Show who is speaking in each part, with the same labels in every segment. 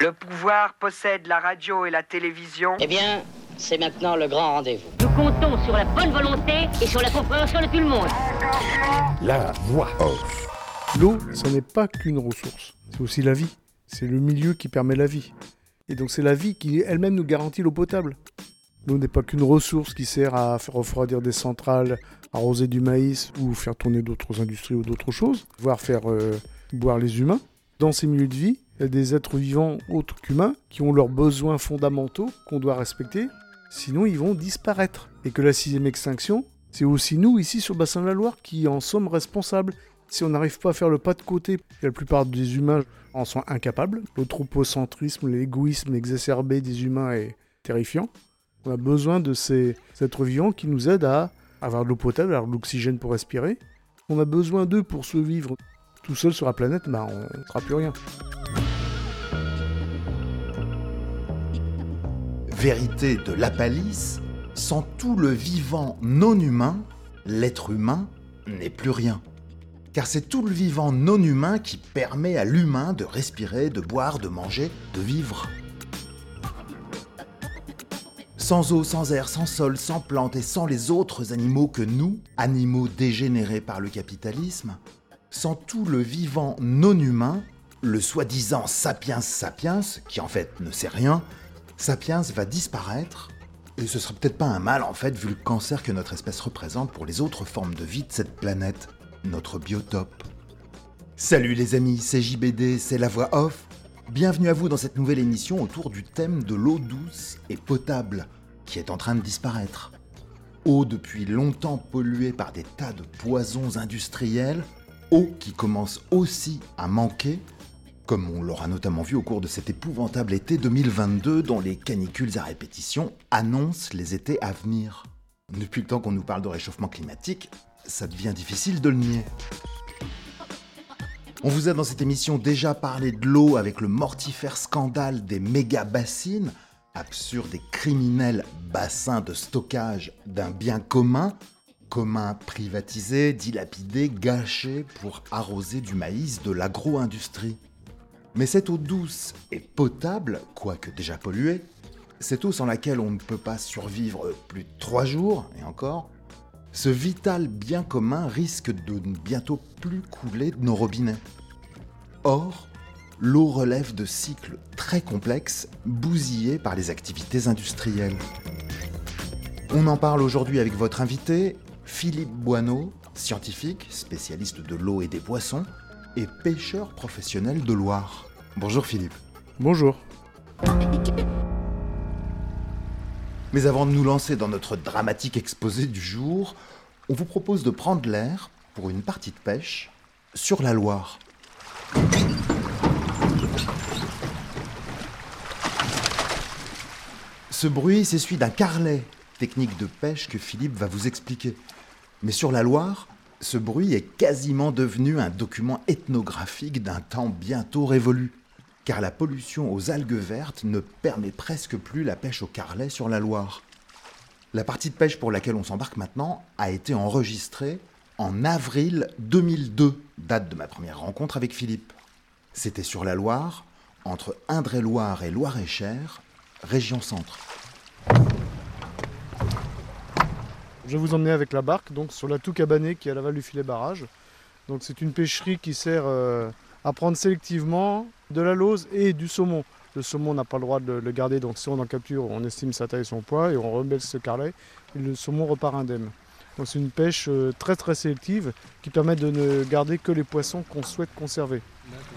Speaker 1: Le pouvoir possède la radio et la télévision.
Speaker 2: Eh bien, c'est maintenant le grand rendez-vous.
Speaker 3: Nous comptons sur la bonne volonté et sur la compréhension de tout le monde.
Speaker 4: La voix off.
Speaker 5: L'eau, ça n'est pas qu'une ressource, c'est aussi la vie. C'est le milieu qui permet la vie. Et donc c'est la vie qui elle-même nous garantit l'eau potable. L'eau n'est pas qu'une ressource qui sert à faire refroidir des centrales, arroser du maïs ou faire tourner d'autres industries ou d'autres choses, voire faire boire les humains. Dans ces milieux de vie, il y a des êtres vivants autres qu'humains qui ont leurs besoins fondamentaux qu'on doit respecter, sinon ils vont disparaître. Et que la 6e extinction, c'est aussi nous ici sur le bassin de la Loire qui en sommes responsables. Si on n'arrive pas à faire le pas de côté, la plupart des humains en sont incapables. L'anthropocentrisme, l'égoïsme exacerbé des humains est terrifiant. On a besoin de ces êtres vivants qui nous aident à avoir de l'eau potable, avoir de l'oxygène pour respirer. On a besoin d'eux pour survivre. Tout seul sur la planète, on ne sera plus rien.
Speaker 4: Vérité de Lapalisse, sans tout le vivant non humain, l'être humain n'est plus rien. Car c'est tout le vivant non humain qui permet à l'humain de respirer, de boire, de manger, de vivre. Sans eau, sans air, sans sol, sans plantes et sans les autres animaux que nous, animaux dégénérés par le capitalisme, sans tout le vivant non humain, le soi-disant sapiens sapiens, qui en fait ne sait rien, sapiens va disparaître, et ce sera peut-être pas un mal en fait vu le cancer que notre espèce représente pour les autres formes de vie de cette planète, notre biotope. Salut les amis, c'est JBD, c'est la voix off. Bienvenue à vous dans cette nouvelle émission autour du thème de l'eau douce et potable, qui est en train de disparaître. Eau depuis longtemps polluée par des tas de poisons industriels, eau qui commence aussi à manquer, comme on l'aura notamment vu au cours de cet épouvantable été 2022 dont les canicules à répétition annoncent les étés à venir. Depuis le temps qu'on nous parle de réchauffement climatique, ça devient difficile de le nier. On vous a dans cette émission déjà parlé de l'eau avec le mortifère scandale des méga-bassines, absurde et criminels bassins de stockage d'un bien commun privatisé, dilapidé, gâché pour arroser du maïs de l'agro-industrie. Mais cette eau douce et potable, quoique déjà polluée, cette eau sans laquelle on ne peut pas survivre plus de 3 jours, et encore, ce vital bien commun risque de ne bientôt plus couler de nos robinets. Or, l'eau relève de cycles très complexes, bousillés par les activités industrielles. On en parle aujourd'hui avec votre invité, Philippe Boineau, scientifique, spécialiste de l'eau et des poissons, et pêcheur professionnel de Loire. Bonjour Philippe.
Speaker 5: Bonjour.
Speaker 4: Mais avant de nous lancer dans notre dramatique exposé du jour, on vous propose de prendre l'air pour une partie de pêche sur la Loire. Ce bruit, c'est celui d'un carlet, technique de pêche que Philippe va vous expliquer. Mais sur la Loire, ce bruit est quasiment devenu un document ethnographique d'un temps bientôt révolu, car la pollution aux algues vertes ne permet presque plus la pêche au carlet sur la Loire. La partie de pêche pour laquelle on s'embarque maintenant a été enregistrée en avril 2002, date de ma première rencontre avec Philippe. C'était sur la Loire, entre Indre-et-Loire et Loir-et-Cher, région centre.
Speaker 5: Je vais vous emmener avec la barque donc, sur la Toucabanée qui est à l'aval du filet barrage. Donc, c'est une pêcherie qui sert à prendre sélectivement de la lauze et du saumon. Le saumon, on n'a pas le droit de le garder, donc si on en capture, on estime sa taille et son poids et on remet ce carlet et le saumon repart indemne. Donc c'est une pêche très très sélective qui permet de ne garder que les poissons qu'on souhaite conserver. D'accord.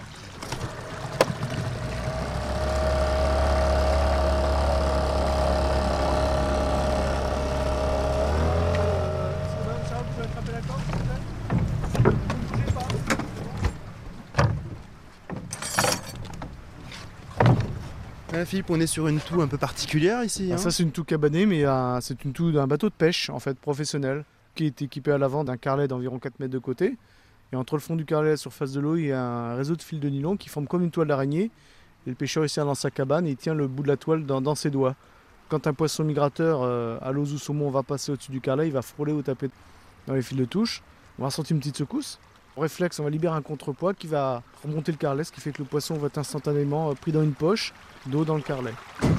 Speaker 6: Philippe, on est sur une toux un peu particulière ici.
Speaker 5: Ça c'est une toux cabanée, mais c'est une toux d'un bateau de pêche en fait professionnel qui est équipé à l'avant d'un carlet d'environ 4 mètres de côté. Et entre le fond du carlet et la surface de l'eau, il y a un réseau de fils de nylon qui forme comme une toile d'araignée. Et le pêcheur ici dans sa cabane et il tient le bout de la toile dans ses doigts. Quand un poisson migrateur à l'os ou saumon va passer au-dessus du carlet, il va frôler ou taper dans les fils de touche. On va sentir une petite secousse. Au réflexe, on va libérer un contrepoids qui va remonter le carrelet, ce qui fait que le poisson va être instantanément pris dans une poche d'eau dans le carrelet.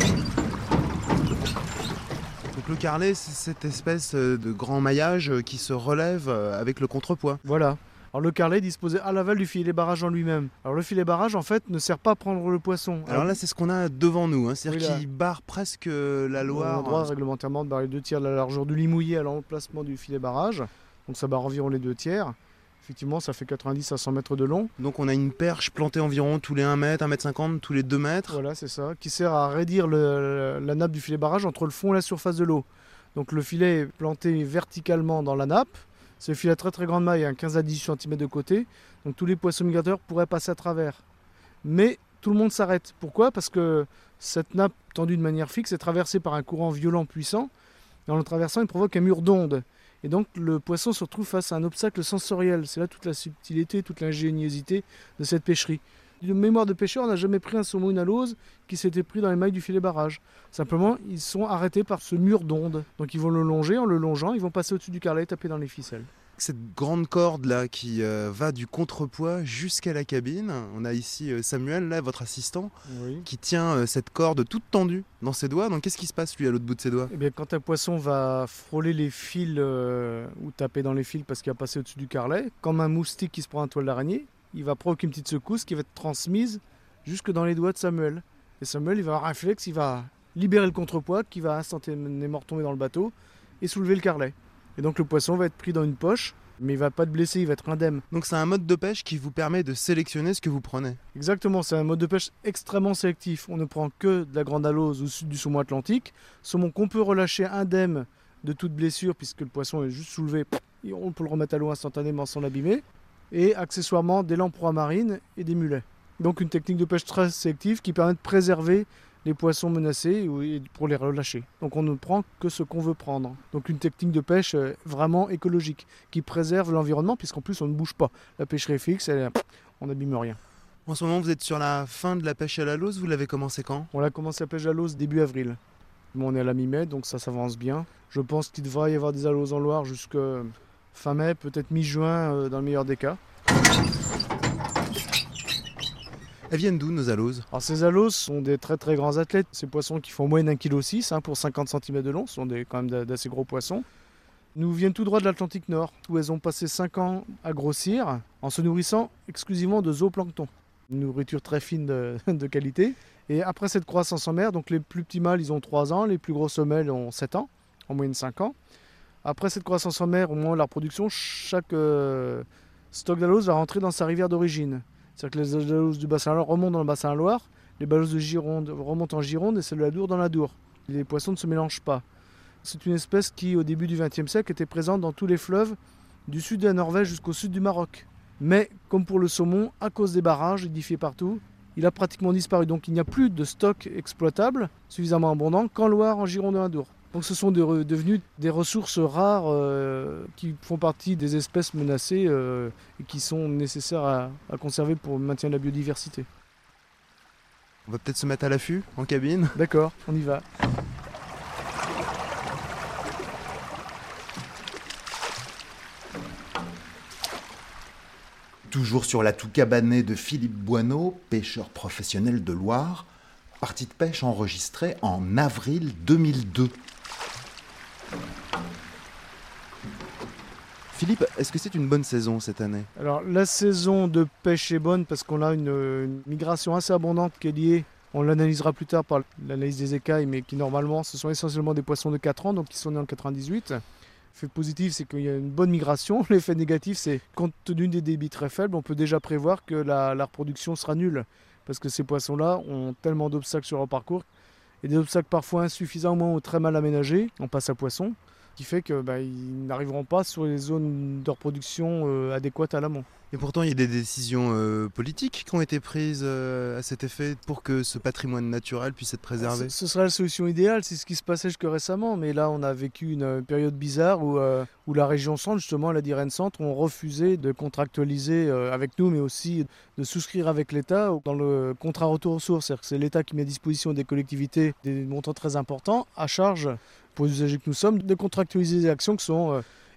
Speaker 6: Donc le carrelet, c'est cette espèce de grand maillage qui se relève avec le contrepoids.
Speaker 5: Voilà. Alors le carrelet est disposé à l'aval du filet barrage en lui-même. Alors le filet barrage en fait ne sert pas à prendre le poisson.
Speaker 6: Alors là, c'est ce qu'on a devant nous, hein. C'est-à-dire
Speaker 5: Oui, là.
Speaker 6: qu'il barre presque la
Speaker 5: On a
Speaker 6: Loire.
Speaker 5: le droit réglementairement de barrer 2 tiers de la largeur du lit mouillé à l'emplacement du filet barrage. Donc ça barre environ les 2 tiers. Effectivement, ça fait 90 à 100 mètres de long.
Speaker 6: Donc on a une perche plantée environ tous les 1 mètre, 1 mètre 50, tous les 2 mètres.
Speaker 5: Voilà, c'est ça, qui sert à raidir la nappe du filet barrage entre le fond et la surface de l'eau. Donc le filet est planté verticalement dans la nappe. C'est un filet à très très grande maille, 15 à 18 cm de côté. Donc tous les poissons migrateurs pourraient passer à travers. Mais tout le monde s'arrête. Pourquoi ? Parce que cette nappe tendue de manière fixe est traversée par un courant violent puissant. Et en le traversant, il provoque un mur d'ondes. Et donc le poisson se retrouve face à un obstacle sensoriel. C'est là toute la subtilité, toute l'ingéniosité de cette pêcherie. De mémoire de pêcheur, on n'a jamais pris un saumon ou une alose qui s'était pris dans les mailles du filet barrage. Simplement, ils sont arrêtés par ce mur d'ondes. Donc ils vont le longer, en le longeant, ils vont passer au-dessus du carrelet et taper dans les ficelles.
Speaker 6: Cette grande corde là qui va du contrepoids jusqu'à la cabine. On a ici Samuel, là, votre assistant,
Speaker 5: Oui.
Speaker 6: qui tient cette corde toute tendue dans ses doigts. Donc qu'est-ce qui se passe lui à l'autre bout de ses doigts ?
Speaker 5: Eh bien, quand un poisson va frôler les fils ou taper dans les fils parce qu'il a passé au-dessus du carrelet, comme un moustique qui se prend un toile d'araignée, il va provoquer une petite secousse qui va être transmise jusque dans les doigts de Samuel. Et Samuel, il va avoir un réflexe, il va libérer le contrepoids qui va instantanément retomber dans le bateau et soulever le carrelet. Et donc le poisson va être pris dans une poche, mais il ne va pas être blessé, il va être indemne.
Speaker 6: Donc c'est un mode de pêche qui vous permet de sélectionner ce que vous prenez.
Speaker 5: Exactement, c'est un mode de pêche extrêmement sélectif. On ne prend que de la grande alose ou du saumon atlantique. Saumon qu'on peut relâcher indemne de toute blessure puisque le poisson est juste soulevé, et on peut le remettre à l'eau instantanément sans l'abîmer. Et accessoirement des lamproies marines et des mulets. Donc une technique de pêche très sélective qui permet de préserver les poissons menacés et pour les relâcher. Donc on ne prend que ce qu'on veut prendre. Donc une technique de pêche vraiment écologique qui préserve l'environnement puisqu'en plus on ne bouge pas. La pêcherie est fixe, on n'abîme rien.
Speaker 6: En ce moment, vous êtes sur la fin de la pêche à la lose. Vous l'avez commencé quand ?
Speaker 5: On a commencé la pêche à l'ose début avril. Bon, on est à la mi-mai, donc ça s'avance bien. Je pense qu'il devrait y avoir des aloses en Loire jusqu'à fin mai, peut-être mi-juin dans le meilleur des cas.
Speaker 6: Elles viennent d'où nos aloses ?
Speaker 5: Alors ces aloses sont des très très grands athlètes. Ces poissons qui font en moyenne 1,6 kg pour 50 cm de long, ce sont quand même d'assez gros poissons. Ils nous viennent tout droit de l'Atlantique Nord, où elles ont passé 5 ans à grossir en se nourrissant exclusivement de zooplancton. Une nourriture très fine de qualité. Et après cette croissance en mer, donc les plus petits mâles ils ont 3 ans, les plus grosses femelles ont 7 ans, en moyenne 5 ans. Après cette croissance en mer, au moment de la reproduction, chaque stock d'aloses va rentrer dans sa rivière d'origine. C'est-à-dire que les aloses du bassin Loire remontent dans le bassin Loire, les aloses de Gironde remontent en Gironde et celles de la Dour dans la Dour. Les poissons ne se mélangent pas. C'est une espèce qui, au début du XXe siècle, était présente dans tous les fleuves du sud de la Norvège jusqu'au sud du Maroc. Mais, comme pour le saumon, à cause des barrages édifiés partout, il a pratiquement disparu. Donc il n'y a plus de stock exploitable suffisamment abondant qu'en Loire, en Gironde et en Dour. Donc ce sont devenus des ressources rares qui font partie des espèces menacées et qui sont nécessaires à conserver pour le maintien de la biodiversité.
Speaker 6: On va peut-être se mettre à l'affût en cabine.
Speaker 5: D'accord, on y va.
Speaker 4: Toujours sur la toux cabanée de Philippe Boineau, pêcheur professionnel de Loire, partie de pêche enregistrée en avril 2002.
Speaker 6: Philippe, est-ce que c'est une bonne saison cette année ?
Speaker 5: Alors la saison de pêche est bonne parce qu'on a une migration assez abondante qui est liée, on l'analysera plus tard par l'analyse des écailles, mais qui normalement ce sont essentiellement des poissons de 4 ans, donc qui sont nés en 98. L'effet positif, c'est qu'il y a une bonne migration. L'effet négatif, c'est compte tenu des débits très faibles, on peut déjà prévoir que la reproduction sera nulle. Parce que ces poissons-là ont tellement d'obstacles sur leur parcours, et des obstacles parfois insuffisants ou très mal aménagés, on passe à poisson, qui fait qu'ils n'arriveront pas sur les zones de reproduction adéquates à l'amont.
Speaker 6: Et pourtant, il y a des décisions politiques qui ont été prises à cet effet pour que ce patrimoine naturel puisse être préservé.
Speaker 5: Ce serait la solution idéale, c'est ce qui se passait jusque récemment, mais là on a vécu une période bizarre où la région centre, justement la DIREN Centre, ont refusé de contractualiser avec nous, mais aussi de souscrire avec l'État dans le contrat retour aux sources. C'est-à-dire que c'est l'État qui met à disposition des collectivités des montants très importants, à charge pour les usagers que nous sommes, de contractualiser des actions qui sont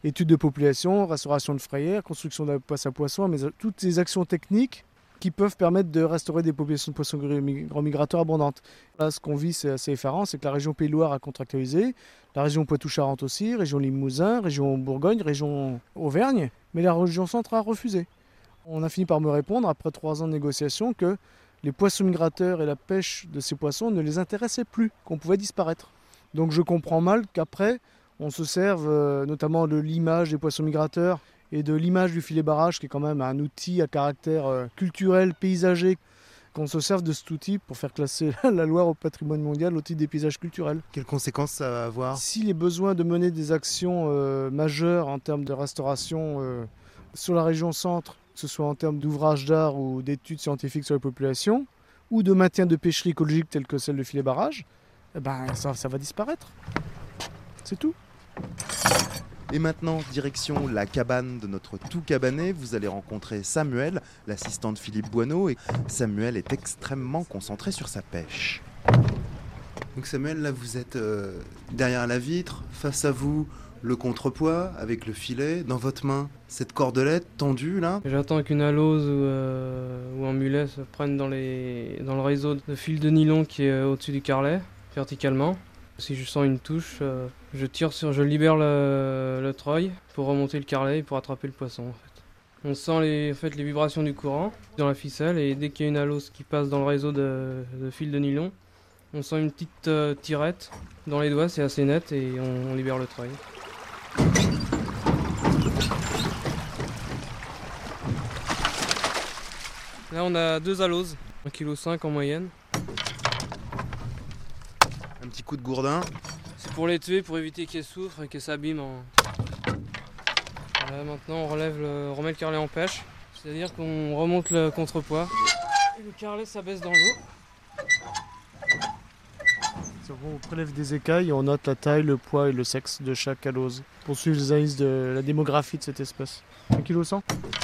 Speaker 5: études de population, restauration de frayères, construction de passes à poissons, mais toutes ces actions techniques qui peuvent permettre de restaurer des populations de poissons grands migrateurs abondantes. Là, ce qu'on vit, c'est assez effarant, c'est que la région Pays de Loire a contractualisé, la région Poitou-Charentes aussi, région Limousin, région Bourgogne, région Auvergne, mais la région Centre a refusé. On a fini par me répondre, après 3 ans de négociations, que les poissons migrateurs et la pêche de ces poissons ne les intéressaient plus, qu'on pouvait disparaître. Donc je comprends mal qu'après, on se serve notamment de l'image des poissons migrateurs et de l'image du filet barrage, qui est quand même un outil à caractère culturel, paysager, qu'on se serve de cet outil pour faire classer la Loire au patrimoine mondial au titre des paysages culturels.
Speaker 6: Quelles conséquences ça va avoir?
Speaker 5: S'il est besoin de mener des actions majeures en termes de restauration sur la région centre, que ce soit en termes d'ouvrages d'art ou d'études scientifiques sur les populations, ou de maintien de pêcheries écologiques telles que celle de filet barrage, eh ben, ça va disparaître. C'est tout.
Speaker 6: Et maintenant, direction la cabane de notre tout cabanet. Vous allez rencontrer Samuel, l'assistant de Philippe Boineau. Et Samuel est extrêmement concentré sur sa pêche. Donc Samuel, là vous êtes derrière la vitre, face à vous le contrepoids avec le filet. Dans votre main, cette cordelette tendue là.
Speaker 7: J'attends qu'une alose ou un mulet se prenne dans le réseau de fil de nylon qui est au-dessus du carrelet, verticalement. Si je sens une touche, je libère le treuil pour remonter le carrelet et pour attraper le poisson. En fait. On sent les vibrations du courant dans la ficelle et dès qu'il y a une alose qui passe dans le réseau de fil de nylon, on sent une petite tirette dans les doigts, c'est assez net et on libère le treuil. Là on a 2 aloses, 1,5 kg en moyenne.
Speaker 6: Un petit coup de gourdin.
Speaker 7: C'est pour les tuer, pour éviter qu'elles souffrent et qu'elles s'abîment. Maintenant on remet le carrelet en pêche, c'est-à-dire qu'on remonte le contrepoids. Et le carrelet s'abaisse dans l'eau.
Speaker 5: On prélève des écailles et on note la taille, le poids et le sexe de chaque alose pour suivre les analyses de la démographie de cette espèce. 1,1 kg.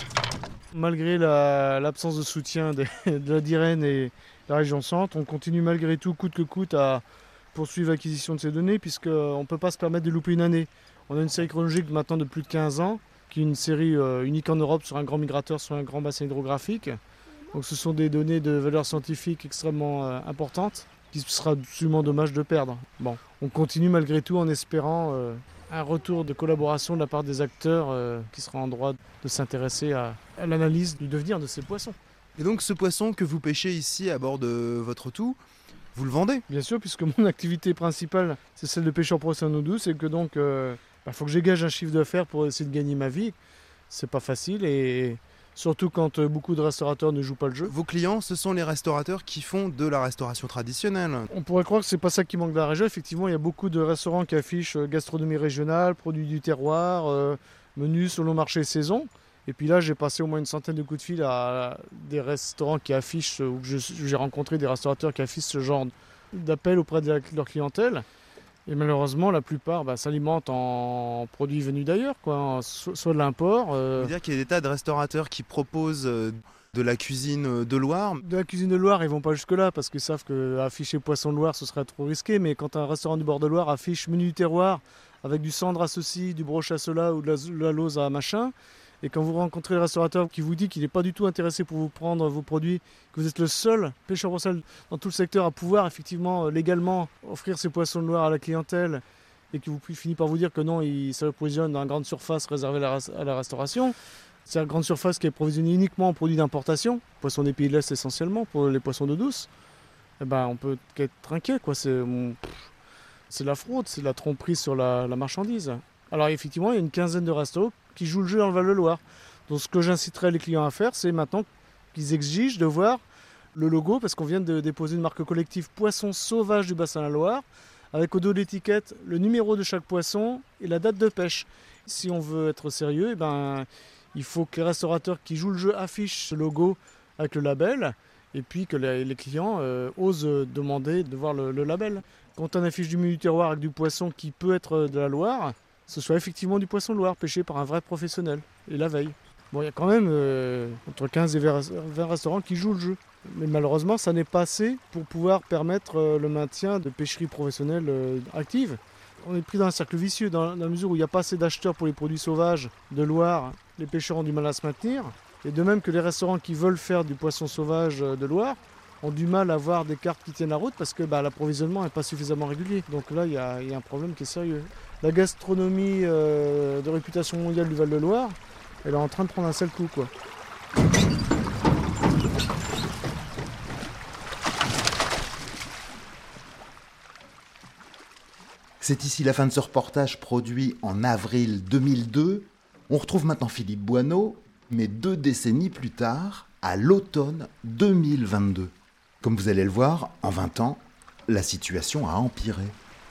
Speaker 5: Malgré l'absence de soutien de la DIREN et de la région centre, on continue malgré tout, coûte que coûte, à poursuivre l'acquisition de ces données puisqu'on ne peut pas se permettre de louper une année. On a une série chronologique maintenant de plus de 15 ans, qui est une série unique en Europe sur un grand migrateur, sur un grand bassin hydrographique. Donc ce sont des données de valeur scientifique extrêmement importantes, qu'il sera absolument dommage de perdre. Bon, on continue malgré tout en espérant un retour de collaboration de la part des acteurs qui sera en droit de s'intéresser à l'analyse du devenir de ces poissons.
Speaker 6: Et donc ce poisson que vous pêchez ici à bord de votre tout, vous le vendez?
Speaker 5: Bien sûr, puisque mon activité principale, c'est celle de pêcheur professionnel en eau douce, et que donc faut que j'égage un chiffre d'affaires pour essayer de gagner ma vie. C'est pas facile, et surtout quand beaucoup de restaurateurs ne jouent pas le jeu.
Speaker 6: Vos clients, ce sont les restaurateurs qui font de la restauration traditionnelle.
Speaker 5: On pourrait croire que c'est pas ça qui manque dans la région. Effectivement, il y a beaucoup de restaurants qui affichent gastronomie régionale, produits du terroir, menus selon marché et saison. Et puis là, j'ai passé au moins une centaine de coups de fil à des restaurants qui affichent, ou j'ai rencontré des restaurateurs qui affichent ce genre d'appel auprès de leur clientèle. Et malheureusement, la plupart s'alimentent en produits venus d'ailleurs, soit de l'import.
Speaker 6: Ça veut dire qu'il y a des tas de restaurateurs qui proposent de la cuisine de Loire.
Speaker 5: De la cuisine de Loire, ils vont pas jusque-là parce qu'ils savent qu'afficher poisson de Loire, ce serait trop risqué. Mais quand un restaurant du bord de Loire affiche menu du terroir avec du cendre à ceci, du broche à cela ou de la lauze à machin, et quand vous rencontrez le restaurateur qui vous dit qu'il n'est pas du tout intéressé pour vous prendre vos produits, que vous êtes le seul pêcheur professionnel dans tout le secteur à pouvoir effectivement légalement offrir ces poissons de Loire à la clientèle, et que vous finissez par vous dire que non, il s'approvisionne dans une grande surface réservée à la restauration. C'est une grande surface qui est approvisionnée uniquement en produits d'importation, poissons des pays de l'Est essentiellement, pour les poissons d'eau douce. Eh ben, on peut être inquiet, quoi. C'est de la fraude, c'est de la tromperie sur la marchandise. Alors effectivement, il y a une quinzaine de restos qui jouent le jeu dans le Val-de-Loire. Donc ce que j'inciterais les clients à faire, c'est maintenant qu'ils exigent de voir le logo, parce qu'on vient de déposer une marque collective Poisson sauvage du bassin de la Loire, avec au dos de l'étiquette le numéro de chaque poisson et la date de pêche. Si on veut être sérieux, il faut que les restaurateurs qui jouent le jeu affichent ce logo avec le label, et puis que les clients osent demander de voir le label. Quand on affiche du menu du terroir avec du poisson qui peut être de la Loire, ce soit effectivement du poisson de Loire pêché par un vrai professionnel, et la veille. Bon, il y a quand même entre 15 et 20 restaurants qui jouent le jeu. Mais malheureusement, ça n'est pas assez pour pouvoir permettre le maintien de pêcheries professionnelles actives. On est pris dans un cercle vicieux, dans la mesure où il n'y a pas assez d'acheteurs pour les produits sauvages de Loire. Les pêcheurs ont du mal à se maintenir. Et de même que les restaurants qui veulent faire du poisson sauvage de Loire ont du mal à avoir des cartes qui tiennent la route parce que l'approvisionnement n'est pas suffisamment régulier. Donc là, il y a un problème qui est sérieux. La gastronomie de réputation mondiale du Val-de-Loire, elle est en train de prendre un sale coup, quoi.
Speaker 4: C'est ici la fin de ce reportage produit en avril 2002. On retrouve maintenant Philippe Boineau, mais 2 décennies plus tard, à l'automne 2022. Comme vous allez le voir, en 20 ans, la situation a empiré.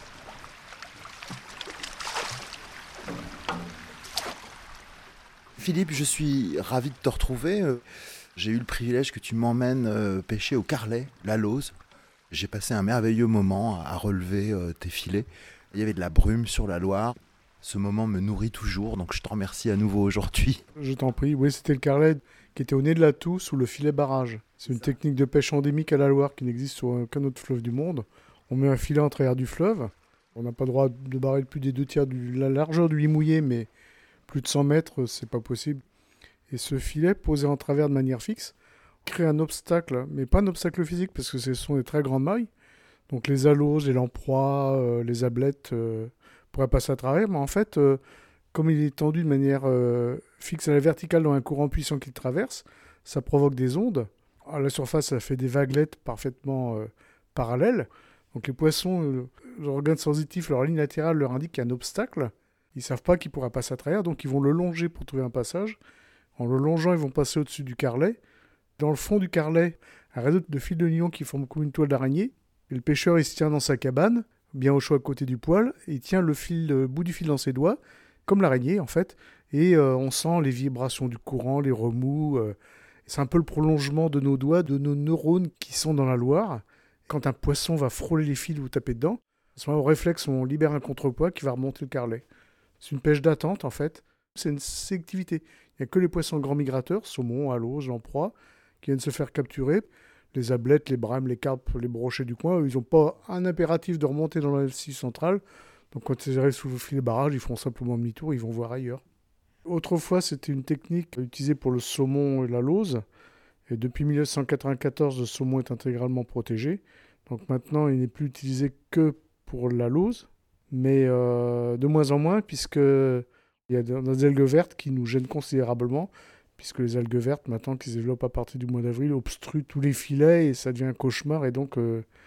Speaker 4: Philippe, je suis ravi de te retrouver. J'ai eu le privilège que tu m'emmènes pêcher au Carlet, la Lauze. J'ai passé un merveilleux moment à relever tes filets. Il y avait de la brume sur la Loire. Ce moment me nourrit toujours, donc je te remercie à nouveau aujourd'hui.
Speaker 5: Je t'en prie. Oui, c'était le Carlet qui était au nez de la Toue sous le filet barrage. C'est une technique de pêche endémique à la Loire qui n'existe sur aucun autre fleuve du monde. On met un filet en travers du fleuve. On n'a pas le droit de barrer plus des 2/3 de la largeur du lit mouillé, mais plus de 100 mètres, c'est pas possible. Et ce filet, posé en travers de manière fixe, crée un obstacle, mais pas un obstacle physique, parce que ce sont des très grandes mailles. Donc les aloses, les lamproies, les ablettes pourraient passer à travers. Mais en fait, comme il est tendu de manière fixe à la verticale dans un courant puissant qu'il traverse, ça provoque des ondes. À la surface, ça fait des vaguelettes parfaitement parallèles. Donc les poissons, leur organe sensitif, leur ligne latérale leur indique qu'il y a un obstacle. Ils ne savent pas qu'ils pourraient passer à travers, donc ils vont le longer pour trouver un passage. En le longeant, ils vont passer au-dessus du Carlet. Dans le fond du Carlet, un réseau de fils de nylon qui forme comme une toile d'araignée. Et le pêcheur, il se tient dans sa cabane, bien au chaud à côté du poêle, et il tient le bout du fil dans ses doigts, comme l'araignée en fait, et on sent les vibrations du courant, les remous. C'est un peu le prolongement de nos doigts, de nos neurones qui sont dans la Loire. Quand un poisson va frôler les fils, vous tapez dedans. À ce moment, au réflexe, on libère un contrepoids qui va remonter le Carlet. C'est une pêche d'attente en fait. C'est une sélectivité. Il n'y a que les poissons grands migrateurs, saumon, alose, lamproie, qui viennent se faire capturer. Les ablettes, les brames, les carpes, les brochets du coin, ils n'ont pas un impératif de remonter dans la Scie centrale. Donc quand ils arrivent sous le filet barrage, ils font simplement demi-tour, ils vont voir ailleurs. Autrefois, c'était une technique utilisée pour le saumon et la lauze. Et depuis 1994, le saumon est intégralement protégé. Donc maintenant, il n'est plus utilisé que pour la lauze, mais de moins en moins, puisqu'il y a des algues vertes qui nous gênent considérablement, puisque les algues vertes, maintenant, qui se développent à partir du mois d'avril, obstruent tous les filets et ça devient un cauchemar. Et donc,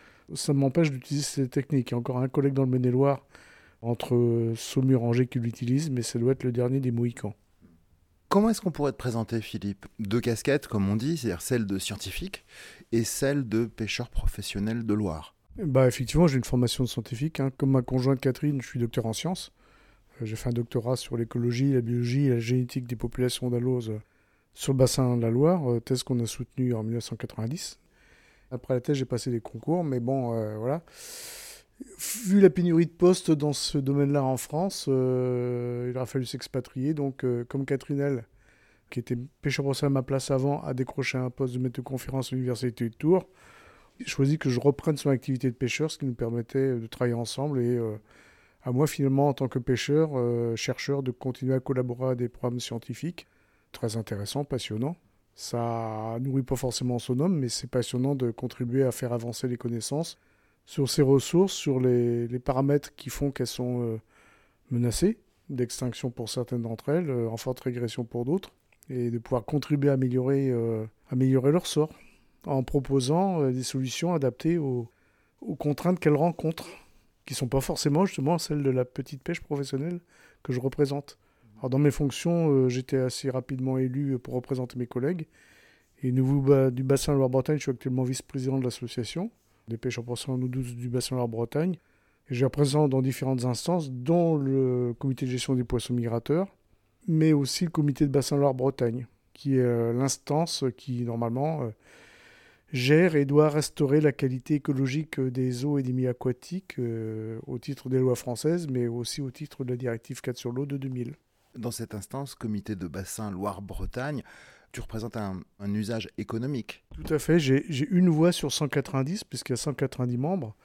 Speaker 5: ça m'empêche d'utiliser ces techniques. Il y a encore un collègue dans le Maine-et-Loire, entre Saumur et Angers, qui l'utilise, mais ça doit être le dernier des Mohicans.
Speaker 4: Comment est-ce qu'on pourrait te présenter, Philippe ? 2 casquettes, comme on dit, c'est-à-dire celle de scientifique et celle de pêcheur professionnel de Loire.
Speaker 5: Effectivement, j'ai une formation de scientifique. Comme ma conjointe Catherine, je suis docteur en sciences. J'ai fait un doctorat sur l'écologie, la biologie et la génétique des populations d'aloses sur le bassin de la Loire, thèse qu'on a soutenue en 1990. Après la thèse, j'ai passé des concours, mais voilà. Vu la pénurie de postes dans ce domaine-là en France, il aura fallu s'expatrier. Donc, comme Catherine, elle, qui était pêcheur professionnel à ma place avant, a décroché un poste de maître de conférence à l'Université de Tours, j'ai choisi que je reprenne son activité de pêcheur, ce qui nous permettait de travailler ensemble et à moi, finalement, en tant que pêcheur, chercheur, de continuer à collaborer à des programmes scientifiques. Très intéressant, passionnant. Ça nourrit pas forcément son homme, mais c'est passionnant de contribuer à faire avancer les connaissances sur ces ressources, sur les paramètres qui font qu'elles sont menacées, d'extinction pour certaines d'entre elles, en forte régression pour d'autres, et de pouvoir contribuer à améliorer leur sort, en proposant des solutions adaptées aux contraintes qu'elles rencontrent, qui ne sont pas forcément justement celles de la petite pêche professionnelle que je représente. Alors dans mes fonctions, j'étais assez rapidement élu pour représenter mes collègues. Et au niveau du bassin Loire-Bretagne, je suis actuellement vice-président de l'association des pêcheurs professionnels du bassin Loire-Bretagne. Et je représente dans différentes instances, dont le comité de gestion des poissons migrateurs, mais aussi le comité de bassin Loire-Bretagne, qui est l'instance qui, normalement, gère et doit restaurer la qualité écologique des eaux et des milieux aquatiques au titre des lois françaises, mais aussi au titre de la directive 4 sur l'eau de 2000.
Speaker 4: Dans cette instance, comité de bassin Loire-Bretagne, tu représentes un usage économique.
Speaker 5: Tout à fait, j'ai une voix sur 190, puisqu'il y a 190 membres.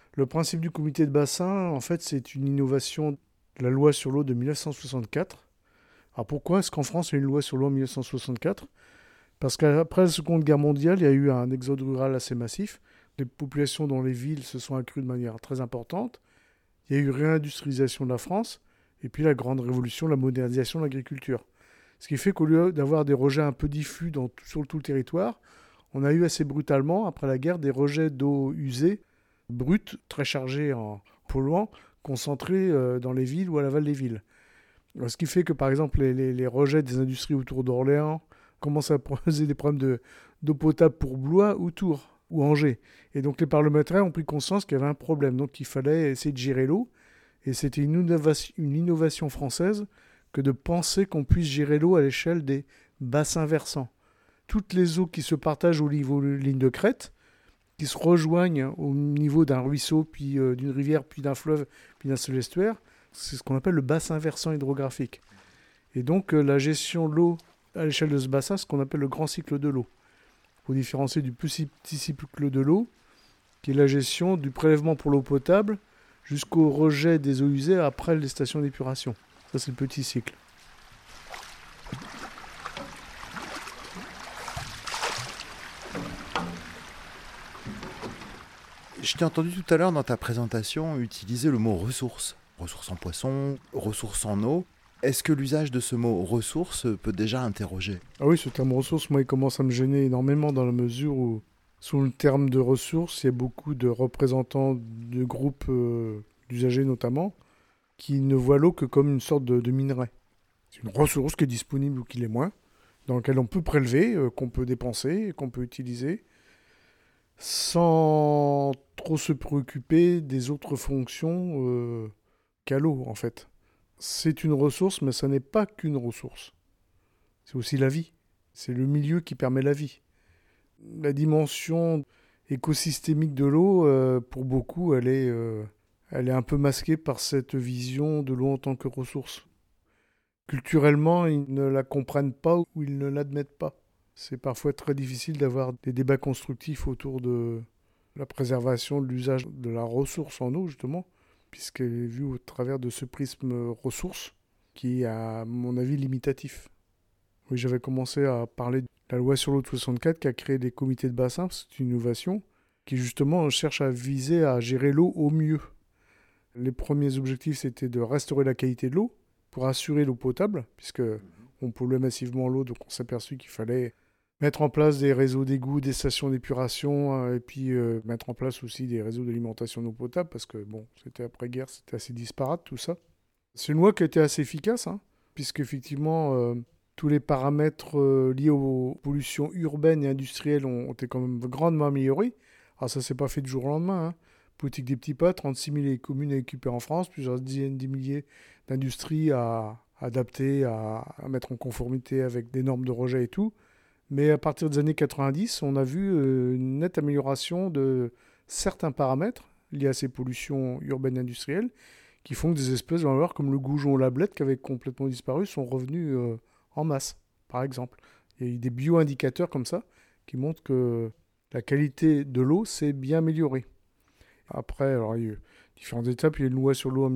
Speaker 5: Le principe du comité de bassin, en fait, c'est une innovation de la loi sur l'eau de 1964. Alors pourquoi est-ce qu'en France, il y a une loi sur l'eau en 1964 ? Parce qu'après la Seconde Guerre mondiale, il y a eu un exode rural assez massif. Les populations dans les villes se sont accrues de manière très importante. Il y a eu réindustrialisation de la France. Et puis la grande révolution, la modernisation de l'agriculture. Ce qui fait qu'au lieu d'avoir des rejets un peu diffus sur tout le territoire, on a eu assez brutalement, après la guerre, des rejets d'eau usée, brute, très chargée en polluants, concentrés dans les villes ou à l'aval des villes. Ce qui fait que, par exemple, les rejets des industries autour d'Orléans commencent à poser des problèmes d'eau potable pour Blois ou Tours ou Angers. Et donc les parlementaires ont pris conscience qu'il y avait un problème, donc il fallait essayer de gérer l'eau. Et c'était une innovation française que de penser qu'on puisse gérer l'eau à l'échelle des bassins versants. Toutes les eaux qui se partagent au niveau de lignes de crête, qui se rejoignent au niveau d'un ruisseau, puis d'une rivière, puis d'un fleuve, puis d'un seul estuaire, c'est ce qu'on appelle le bassin versant hydrographique. Et donc la gestion de l'eau à l'échelle de ce bassin, c'est ce qu'on appelle le grand cycle de l'eau. Il faut différencier du plus petit cycle de l'eau, qui est la gestion du prélèvement pour l'eau potable jusqu'au rejet des eaux usées après les stations d'épuration. Ça, c'est le petit cycle.
Speaker 6: Je t'ai entendu tout à l'heure dans ta présentation utiliser le mot ressources. Ressources en poisson, ressources en eau. Est-ce que l'usage de ce mot ressources peut déjà interroger ?
Speaker 5: Ah oui, ce terme ressources, moi, il commence à me gêner énormément dans la mesure où, sous le terme de ressources, il y a beaucoup de représentants de groupes d'usagers notamment, qui ne voient l'eau que comme une sorte de minerai. C'est une ressource qui est disponible ou qui l'est moins, dans laquelle on peut prélever, qu'on peut dépenser, qu'on peut utiliser, sans trop se préoccuper des autres fonctions qu'à l'eau, en fait. C'est une ressource, mais ça n'est pas qu'une ressource. C'est aussi la vie. C'est le milieu qui permet la vie. La dimension écosystémique de l'eau, pour beaucoup, elle est un peu masquée par cette vision de l'eau en tant que ressource. Culturellement, ils ne la comprennent pas ou ils ne l'admettent pas. C'est parfois très difficile d'avoir des débats constructifs autour de la préservation de l'usage de la ressource en eau, justement, puisqu'elle est vue au travers de ce prisme ressource qui est, à mon avis, limitatif. Oui, j'avais commencé à parler de la loi sur l'eau de 64 qui a créé des comités de bassin, c'est une innovation, qui justement cherche à viser à gérer l'eau au mieux. Les premiers objectifs, c'était de restaurer la qualité de l'eau pour assurer l'eau potable, puisque on polluait massivement l'eau, donc on s'est aperçu qu'il fallait mettre en place des réseaux d'égouts, des stations d'épuration, et puis mettre en place aussi des réseaux d'alimentation d'eau potable, parce que bon, c'était après-guerre, c'était assez disparate tout ça. C'est une loi qui a été assez efficace, puisqu'effectivement, tous les paramètres liés aux pollutions urbaines et industrielles ont été quand même grandement améliorés. Alors ça ne s'est pas fait du jour au lendemain. Politique des petits pas, 36 000 communes équipées en France, plusieurs dizaines de milliers d'industries à adapter, à mettre en conformité avec des normes de rejet et tout. Mais à partir des années 90, on a vu une nette amélioration de certains paramètres liés à ces pollutions urbaines et industrielles qui font que des espèces comme le goujon ou la blette qui avaient complètement disparu sont revenus en masse, par exemple. Il y a eu des bio-indicateurs comme ça qui montrent que la qualité de l'eau s'est bien améliorée. Après, alors, il y a eu différentes étapes. Il y a une loi sur l'eau en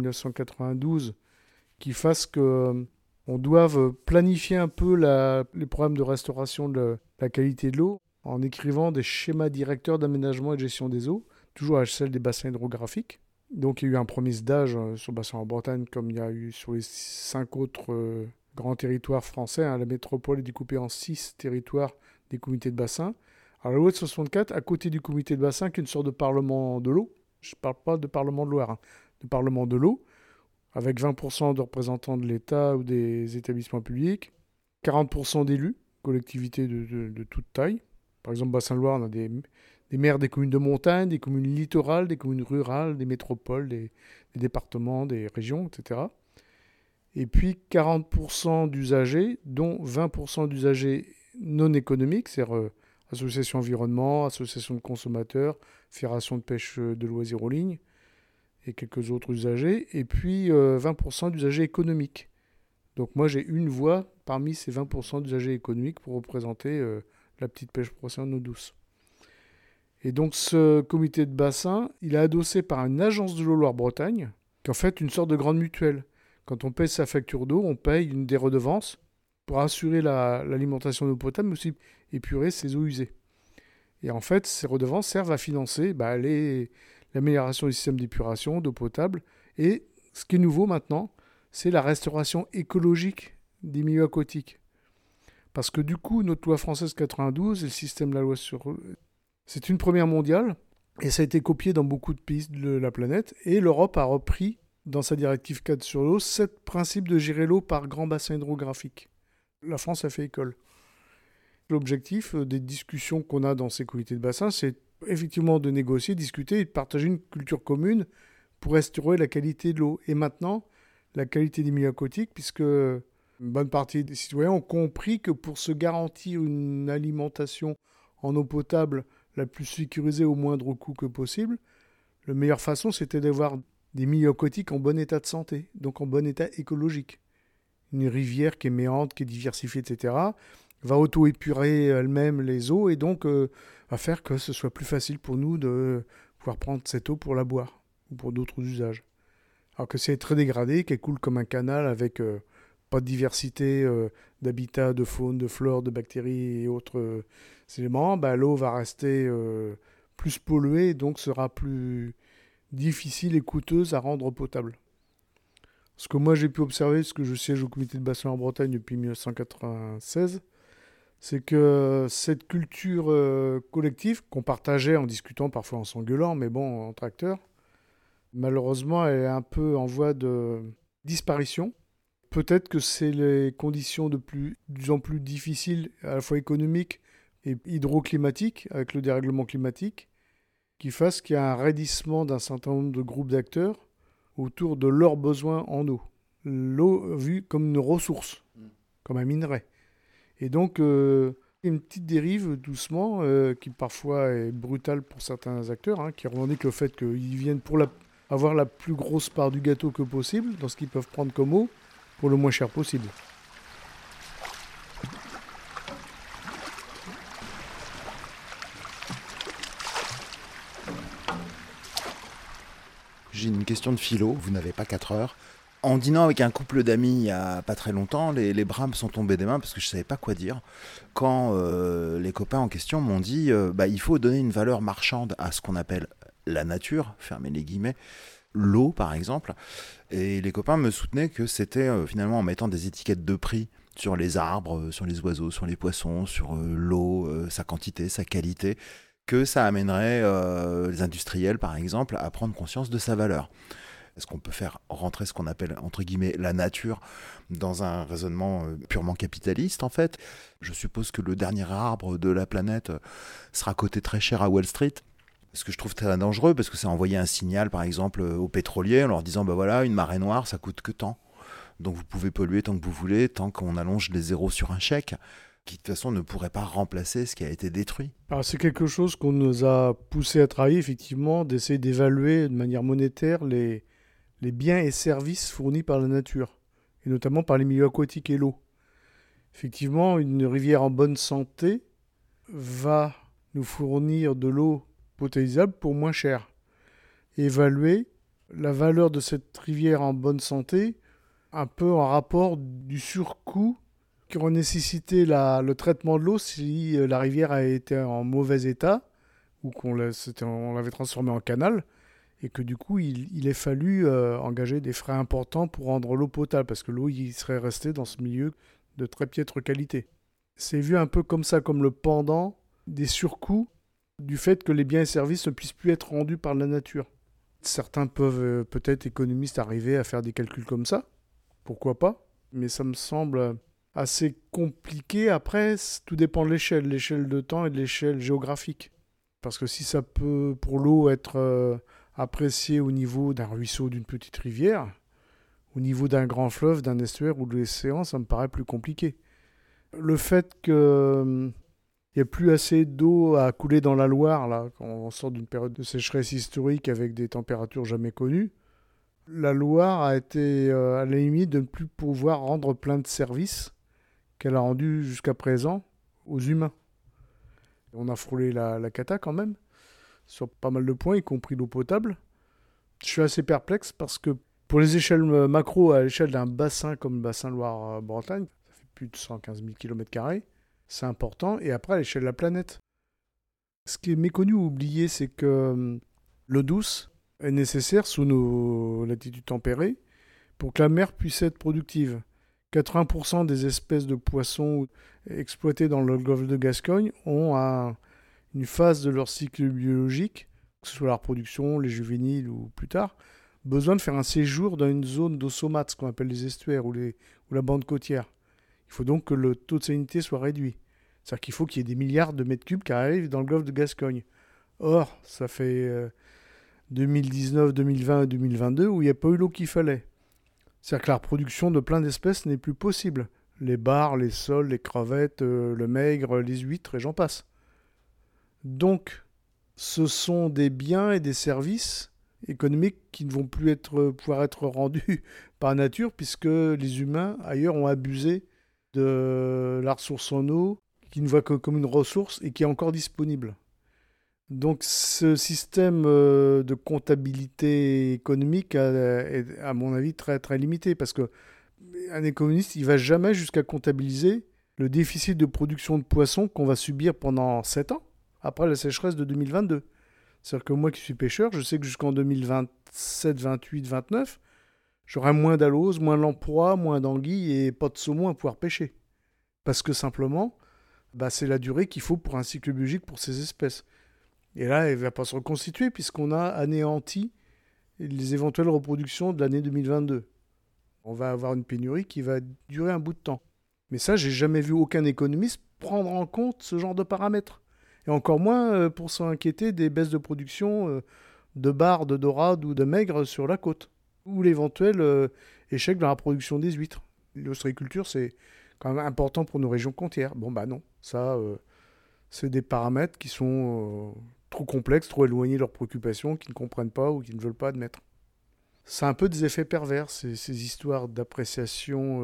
Speaker 5: 1992 qui fasse que on doive planifier un peu les programmes de restauration de la qualité de l'eau en écrivant des schémas directeurs d'aménagement et de gestion des eaux, toujours à l'échelle des bassins hydrographiques. Donc il y a eu un premier stage sur le bassin en Bretagne, comme il y a eu sur les 5 autres grands territoires français. La métropole est découpée en 6 territoires des comités de bassin. Alors la loi de 64, à côté du comité de bassin, qui est une sorte de parlement de l'eau, je ne parle pas de parlement de Loire, de parlement de l'eau, avec 20% de représentants de l'État ou des établissements publics, 40% d'élus, collectivités de toute taille. Par exemple, Bassin-Loire, on a des maires des communes de montagne, des communes littorales, des communes rurales, des métropoles, des départements, des régions, etc. Et puis 40% d'usagers, dont 20% d'usagers non économiques, c'est-à-dire associations environnement, associations de consommateurs, fédération de pêche de loisirs aux lignes, et quelques autres usagers, et puis 20% d'usagers économiques. Donc moi j'ai une voix parmi ces 20% d'usagers économiques pour représenter la petite pêche professionnelle en eau douce. Et donc ce comité de bassin, il est adossé par une agence de l'eau Loire-Bretagne, qui est en fait une sorte de grande mutuelle. Quand on paye sa facture d'eau, on paye une des redevances pour assurer l'alimentation d'eau potable, mais aussi épurer ses eaux usées. Et en fait, ces redevances servent à financer l'amélioration du système d'épuration d'eau potable. Et ce qui est nouveau maintenant, c'est la restauration écologique des milieux aquatiques. Parce que du coup, notre loi française 92 et le système de la loi c'est une première mondiale, et ça a été copié dans beaucoup de pays de la planète, et l'Europe a repris, dans sa directive 4 sur l'eau, ce principe de gérer l'eau par grand bassin hydrographique. La France a fait école. L'objectif des discussions qu'on a dans ces comités de bassin, c'est effectivement de négocier, discuter et de partager une culture commune pour restaurer la qualité de l'eau. Et maintenant, la qualité des milieux aquatiques, puisque une bonne partie des citoyens ont compris que pour se garantir une alimentation en eau potable la plus sécurisée au moindre coût que possible, la meilleure façon, c'était d'avoir des milieux aquatiques en bon état de santé, donc en bon état écologique. Une rivière qui est méandre, qui est diversifiée, etc., va auto-épurer elle-même les eaux et donc va faire que ce soit plus facile pour nous de pouvoir prendre cette eau pour la boire ou pour d'autres usages. Alors que si elle est très dégradée, qu'elle coule comme un canal avec pas de diversité d'habitat, de faune, de flore, de bactéries et autres éléments, l'eau va rester plus polluée et donc sera plus difficile et coûteuse à rendre potable. Ce que moi j'ai pu observer, parce que je siège au comité de bassin en Bretagne depuis 1996, c'est que cette culture collective qu'on partageait en discutant, parfois en s'engueulant, mais bon, entre acteurs, malheureusement, elle est un peu en voie de disparition. Peut-être que c'est les conditions de plus en plus difficiles, à la fois économiques et hydroclimatiques, avec le dérèglement climatique, qui fassent qu'il y a un raidissement d'un certain nombre de groupes d'acteurs autour de leurs besoins en eau. L'eau vue comme une ressource, comme un minerai. Et donc, une petite dérive doucement, qui parfois est brutale pour certains acteurs, qui revendiquent le fait qu'ils viennent pour avoir la plus grosse part du gâteau que possible, dans ce qu'ils peuvent prendre comme eau, pour le moins cher possible.
Speaker 6: J'ai une question de philo, vous n'avez pas 4 heures. En dînant avec un couple d'amis il n'y a pas très longtemps, les bras me sont tombés des mains parce que je ne savais pas quoi dire. Quand les copains en question m'ont dit il faut donner une valeur marchande à ce qu'on appelle la nature, fermez les guillemets, l'eau par exemple. Et les copains me soutenaient que c'était finalement en mettant des étiquettes de prix sur les arbres, sur les oiseaux, sur les poissons, sur l'eau, sa quantité, sa qualité, que ça amènerait les industriels par exemple à prendre conscience de sa valeur. Est-ce qu'on peut faire rentrer ce qu'on appelle, entre guillemets, la nature dans un raisonnement purement capitaliste, en fait? Je suppose que le dernier arbre de la planète sera coté très cher à Wall Street. Ce que je trouve très dangereux, parce que ça a envoyé un signal, par exemple, aux pétroliers, en leur disant, une marée noire, ça coûte que tant. Donc vous pouvez polluer tant que vous voulez, tant qu'on allonge les zéros sur un chèque, qui de toute façon ne pourrait pas remplacer ce qui a été détruit.
Speaker 5: Alors c'est quelque chose qu'on nous a poussé à travailler, effectivement, d'essayer d'évaluer de manière monétaire les biens et services fournis par la nature, et notamment par les milieux aquatiques et l'eau. Effectivement, une rivière en bonne santé va nous fournir de l'eau potabilisable pour moins cher. Évaluer la valeur de cette rivière en bonne santé un peu en rapport du surcoût qui aurait nécessité le traitement de l'eau si la rivière a été en mauvais état ou qu'on l'avait transformée en canal. Et que du coup, il ait fallu engager des frais importants pour rendre l'eau potable, parce que l'eau il serait restée dans ce milieu de très piètre qualité. C'est vu un peu comme ça, comme le pendant des surcoûts du fait que les biens et services ne puissent plus être rendus par la nature. Certains peuvent, peut-être économistes, arriver à faire des calculs comme ça, pourquoi pas, mais ça me semble assez compliqué. Après, tout dépend de l'échelle de temps et de l'échelle géographique. Parce que si ça peut, pour l'eau, être apprécié au niveau d'un ruisseau, d'une petite rivière, au niveau d'un grand fleuve, d'un estuaire ou de l'océan, ça me paraît plus compliqué. Le fait qu'il n'y ait plus assez d'eau à couler dans la Loire, là, quand on sort d'une période de sécheresse historique avec des températures jamais connues, la Loire a été à la limite de ne plus pouvoir rendre plein de services qu'elle a rendus jusqu'à présent aux humains. On a frôlé la cata quand même. sur pas mal de points, y compris l'eau potable. Je suis assez perplexe parce que pour les échelles macro, à l'échelle d'un bassin comme le bassin Loire-Bretagne, ça fait plus de 115 000 km², c'est important. Et après, à l'échelle de la planète. Ce qui est méconnu ou oublié, c'est que l'eau douce est nécessaire sous nos latitudes tempérées pour que la mer puisse être productive. 80% des espèces de poissons exploitées dans le golfe de Gascogne ont une phase de leur cycle biologique, que ce soit la reproduction, les juvéniles ou plus tard, besoin de faire un séjour dans une zone d'eau saumâtre, ce qu'on appelle les estuaires ou la bande côtière. Il faut donc que le taux de salinité soit réduit. C'est-à-dire qu'il faut qu'il y ait des milliards de mètres cubes qui arrivent dans le golfe de Gascogne. Or, ça fait 2019, 2020 et 2022 où il n'y a pas eu l'eau qu'il fallait. C'est-à-dire que la reproduction de plein d'espèces n'est plus possible. Les bars, les sols, les crevettes, le maigre, les huîtres et j'en passe. Donc, ce sont des biens et des services économiques qui ne vont plus pouvoir être rendus par nature puisque les humains, ailleurs, ont abusé de la ressource en eau qui ne voit que comme une ressource et qui est encore disponible. Donc ce système de comptabilité économique est, à mon avis, très, très limité parce qu'un économiste, il ne va jamais jusqu'à comptabiliser le déficit de production de poissons qu'on va subir pendant 7 ans, après la sécheresse de 2022. C'est-à-dire que moi qui suis pêcheur, je sais que jusqu'en 2027, 28, 29, j'aurai moins d'alose, moins d'emploi, moins d'anguilles et pas de saumon à pouvoir pêcher. Parce que simplement, c'est la durée qu'il faut pour un cycle biologique pour ces espèces. Et là, elle ne va pas se reconstituer puisqu'on a anéanti les éventuelles reproductions de l'année 2022. On va avoir une pénurie qui va durer un bout de temps. Mais ça, j'ai jamais vu aucun économiste prendre en compte ce genre de paramètres. Et encore moins pour s'inquiéter des baisses de production de bars, de dorades ou de maigres sur la côte. Ou l'éventuel échec dans la production des huîtres. L'ostréiculture, c'est quand même important pour nos régions côtières. Bon, non. Ça, c'est des paramètres qui sont trop complexes, trop éloignés de leurs préoccupations, qu'ils ne comprennent pas ou qu'ils ne veulent pas admettre. C'est un peu des effets pervers, ces histoires d'appréciation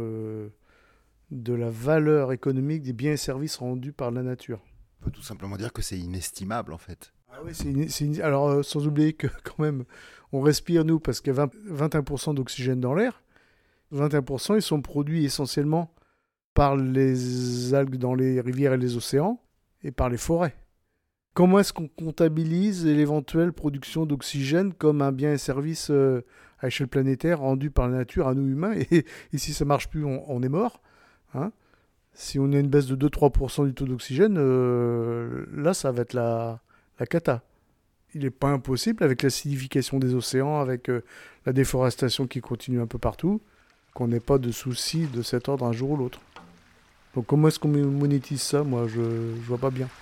Speaker 5: de la valeur économique des biens et services rendus par la nature.
Speaker 6: On peut tout simplement dire que c'est inestimable, en fait.
Speaker 5: Ah oui, alors, sans oublier que, quand même, on respire, nous, parce qu'il y a 21% d'oxygène dans l'air. 21%, ils sont produits essentiellement par les algues dans les rivières et les océans et par les forêts. Comment est-ce qu'on comptabilise l'éventuelle production d'oxygène comme un bien et service à échelle planétaire rendu par la nature à nous humains et si ça ne marche plus, on est mort. Hein, si on a une baisse de 2-3% du taux d'oxygène, là, ça va être la cata. Il n'est pas impossible, avec l'acidification des océans, avec la déforestation qui continue un peu partout, qu'on n'ait pas de soucis de cet ordre un jour ou l'autre. Donc comment est-ce qu'on monétise ça? Moi, je vois pas bien.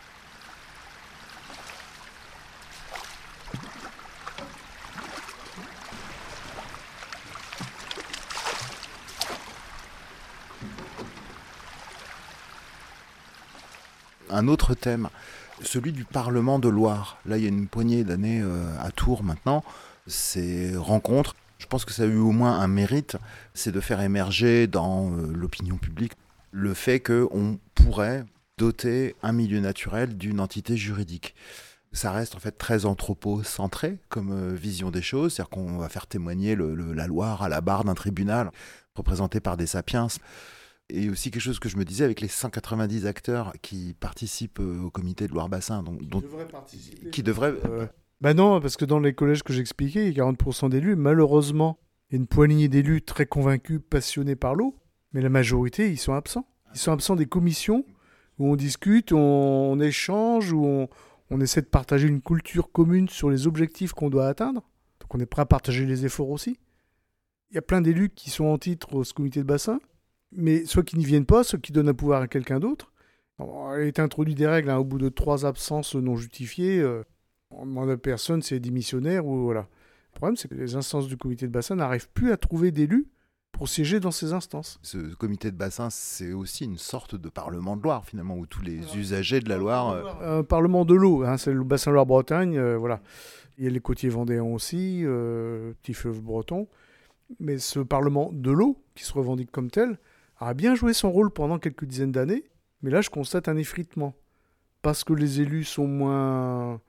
Speaker 6: Un autre thème, celui du Parlement de Loire. Là, il y a une poignée d'années à Tours maintenant. Ces rencontres, je pense que ça a eu au moins un mérite, c'est de faire émerger dans l'opinion publique le fait qu'on pourrait doter un milieu naturel d'une entité juridique. Ça reste en fait très anthropocentré comme vision des choses, c'est-à-dire qu'on va faire témoigner la Loire à la barre d'un tribunal représenté par des sapiens. Et aussi quelque chose que je me disais avec les 190 acteurs qui participent au comité de Loire-Bassin. Qui devraient
Speaker 5: non, parce que dans les collèges que j'expliquais, il y a 40% d'élus. Malheureusement, il y a une poignée d'élus très convaincus, passionnés par l'eau. Mais la majorité, ils sont absents. Ils sont absents des commissions où on discute, on échange, où on essaie de partager une culture commune sur les objectifs qu'on doit atteindre. Donc on est prêt à partager les efforts aussi. Il y a plein d'élus qui sont en titre au comité de bassin, mais soit qui n'y viennent pas, soit qui donnent un pouvoir à quelqu'un d'autre. Alors, il est introduit des règles au bout de 3 absences non justifiées. On demande à personne si elle est démissionnaire ou voilà. Le problème, c'est que les instances du comité de bassin n'arrivent plus à trouver d'élus pour siéger dans ces instances.
Speaker 6: Ce comité de bassin, c'est aussi une sorte de parlement de Loire, finalement, où tous les usagers de la Loire...
Speaker 5: Un parlement de l'eau, c'est le bassin Loire-Bretagne, voilà. Il y a les côtiers vendéens aussi, petit fleuve breton. Mais ce parlement de l'eau, qui se revendique comme tel, a bien joué son rôle pendant quelques dizaines d'années. Mais là, je constate un effritement. Parce que les élus sont moins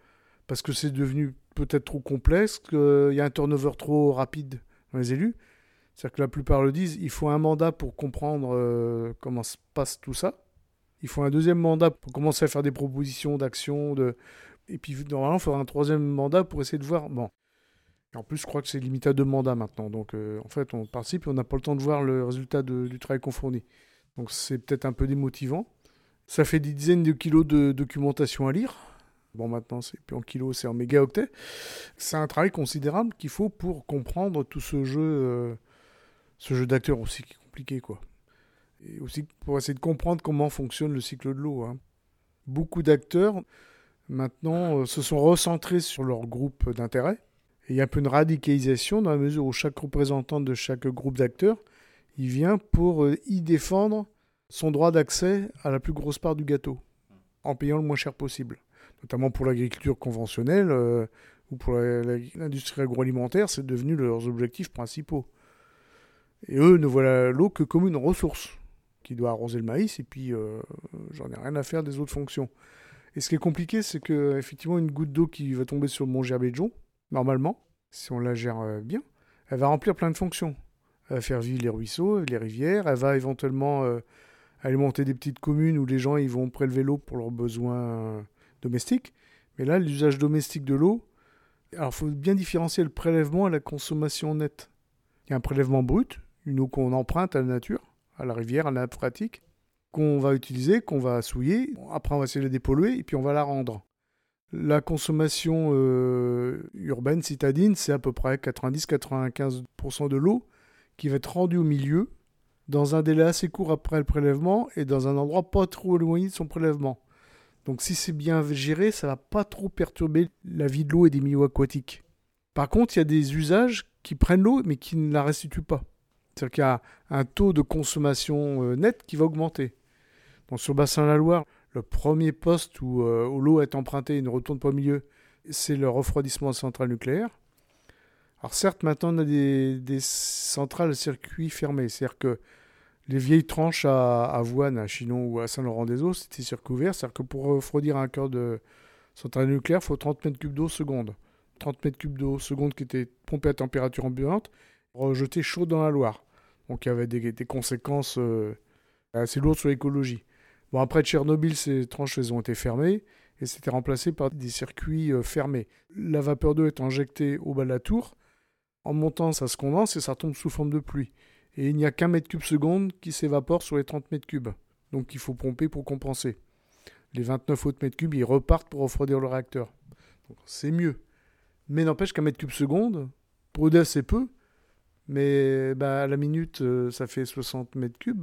Speaker 5: parce que c'est devenu peut-être trop complexe, qu'il y a un turnover trop rapide dans les élus. C'est-à-dire que la plupart le disent, il faut un mandat pour comprendre comment se passe tout ça. Il faut un deuxième mandat pour commencer à faire des propositions d'actions. Et puis, normalement, il faudra un troisième mandat pour essayer de voir... Bon. Et en plus, je crois que c'est limité à 2 mandats maintenant. Donc, en fait, on participe et on n'a pas le temps de voir le résultat du travail qu'on fournit. Donc, c'est peut-être un peu démotivant. Ça fait des dizaines de kilos de documentation à lire. Bon, maintenant, c'est plus en kilos, c'est en mégaoctets. C'est un travail considérable qu'il faut pour comprendre tout ce jeu d'acteurs aussi qui est compliqué, quoi. Et aussi pour essayer de comprendre comment fonctionne le cycle de l'eau. Beaucoup d'acteurs, maintenant, se sont recentrés sur leur groupe d'intérêt. Et il y a un peu une radicalisation dans la mesure où chaque représentant de chaque groupe d'acteurs, il vient pour y défendre son droit d'accès à la plus grosse part du gâteau, en payant le moins cher possible. Notamment pour l'agriculture conventionnelle ou pour l'industrie agroalimentaire, c'est devenu leurs objectifs principaux. Et eux ne voient l'eau que comme une ressource qui doit arroser le maïs, et puis j'en ai rien à faire des autres fonctions. Et ce qui est compliqué, c'est qu'effectivement, une goutte d'eau qui va tomber sur le mont Gerbier-de-Jon, normalement, si on la gère bien, elle va remplir plein de fonctions. Elle va faire vivre les ruisseaux, les rivières, elle va éventuellement alimenter des petites communes où les gens ils vont prélever l'eau pour leurs besoins domestiques. Mais là, l'usage domestique de l'eau, alors il faut bien différencier le prélèvement et la consommation nette. Il y a un prélèvement brut, une eau qu'on emprunte à la nature, à la rivière, à la nappe phréatique, qu'on va utiliser, qu'on va souiller. Après, on va essayer de la dépolluer et puis on va la rendre. La consommation urbaine, citadine, c'est à peu près 90-95% de l'eau qui va être rendue au milieu dans un délai assez court après le prélèvement et dans un endroit pas trop éloigné de son prélèvement. Donc si c'est bien géré, ça ne va pas trop perturber la vie de l'eau et des milieux aquatiques. Par contre, il y a des usages qui prennent l'eau mais qui ne la restituent pas. C'est-à-dire qu'il y a un taux de consommation nette qui va augmenter. Donc sur le bassin de la Loire, le premier poste où l'eau est empruntée et ne retourne pas au milieu, c'est le refroidissement de centrales nucléaires. Alors certes, maintenant on a des centrales à circuit fermé, c'est-à-dire que les vieilles tranches à Avoine, à Chinon ou à Saint-Laurent-des-Eaux, c'était circuit ouvert, c'est-à-dire que pour refroidir un cœur de centrale nucléaire, il faut 30 mètres cubes d'eau seconde. 30 mètres cubes d'eau seconde qui étaient pompés à température ambiante, rejetés chauds dans la Loire. Donc il y avait des conséquences assez lourdes sur l'écologie. Bon, après Tchernobyl, ces tranches elles ont été fermées et c'était remplacé par des circuits fermés. La vapeur d'eau est injectée au bas de la tour. En montant, ça se condense et ça tombe sous forme de pluie. Et il n'y a qu'un mètre cube seconde qui s'évapore sur les 30 mètres cubes. Donc il faut pomper pour compenser. Les 29 autres mètres cubes, ils repartent pour refroidir le réacteur. Donc, c'est mieux. Mais n'empêche qu'un mètre cube seconde, pour EDF c'est peu, mais à la minute, ça fait 60 mètres cubes,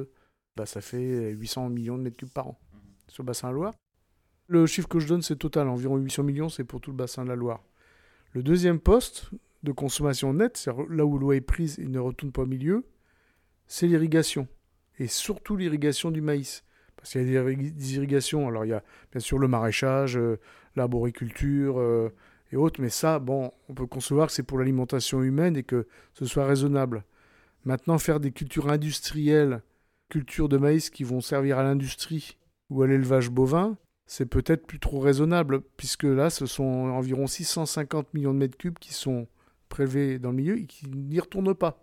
Speaker 5: ça fait 800 millions de mètres cubes par an sur le bassin de la Loire. Le chiffre que je donne, c'est total, environ 800 millions, c'est pour tout le bassin de la Loire. Le deuxième poste de consommation nette, c'est là où l'eau est prise et ne retourne pas au milieu, c'est l'irrigation. Et surtout l'irrigation du maïs. Parce qu'il y a des irrigations, alors il y a bien sûr le maraîchage, l'arboriculture et autres, mais ça, on peut concevoir que c'est pour l'alimentation humaine et que ce soit raisonnable. Maintenant, faire des cultures industrielles, cultures de maïs qui vont servir à l'industrie ou à l'élevage bovin, c'est peut-être plus trop raisonnable, puisque là, ce sont environ 650 millions de mètres cubes qui sont prélevés dans le milieu et qui n'y retournent pas.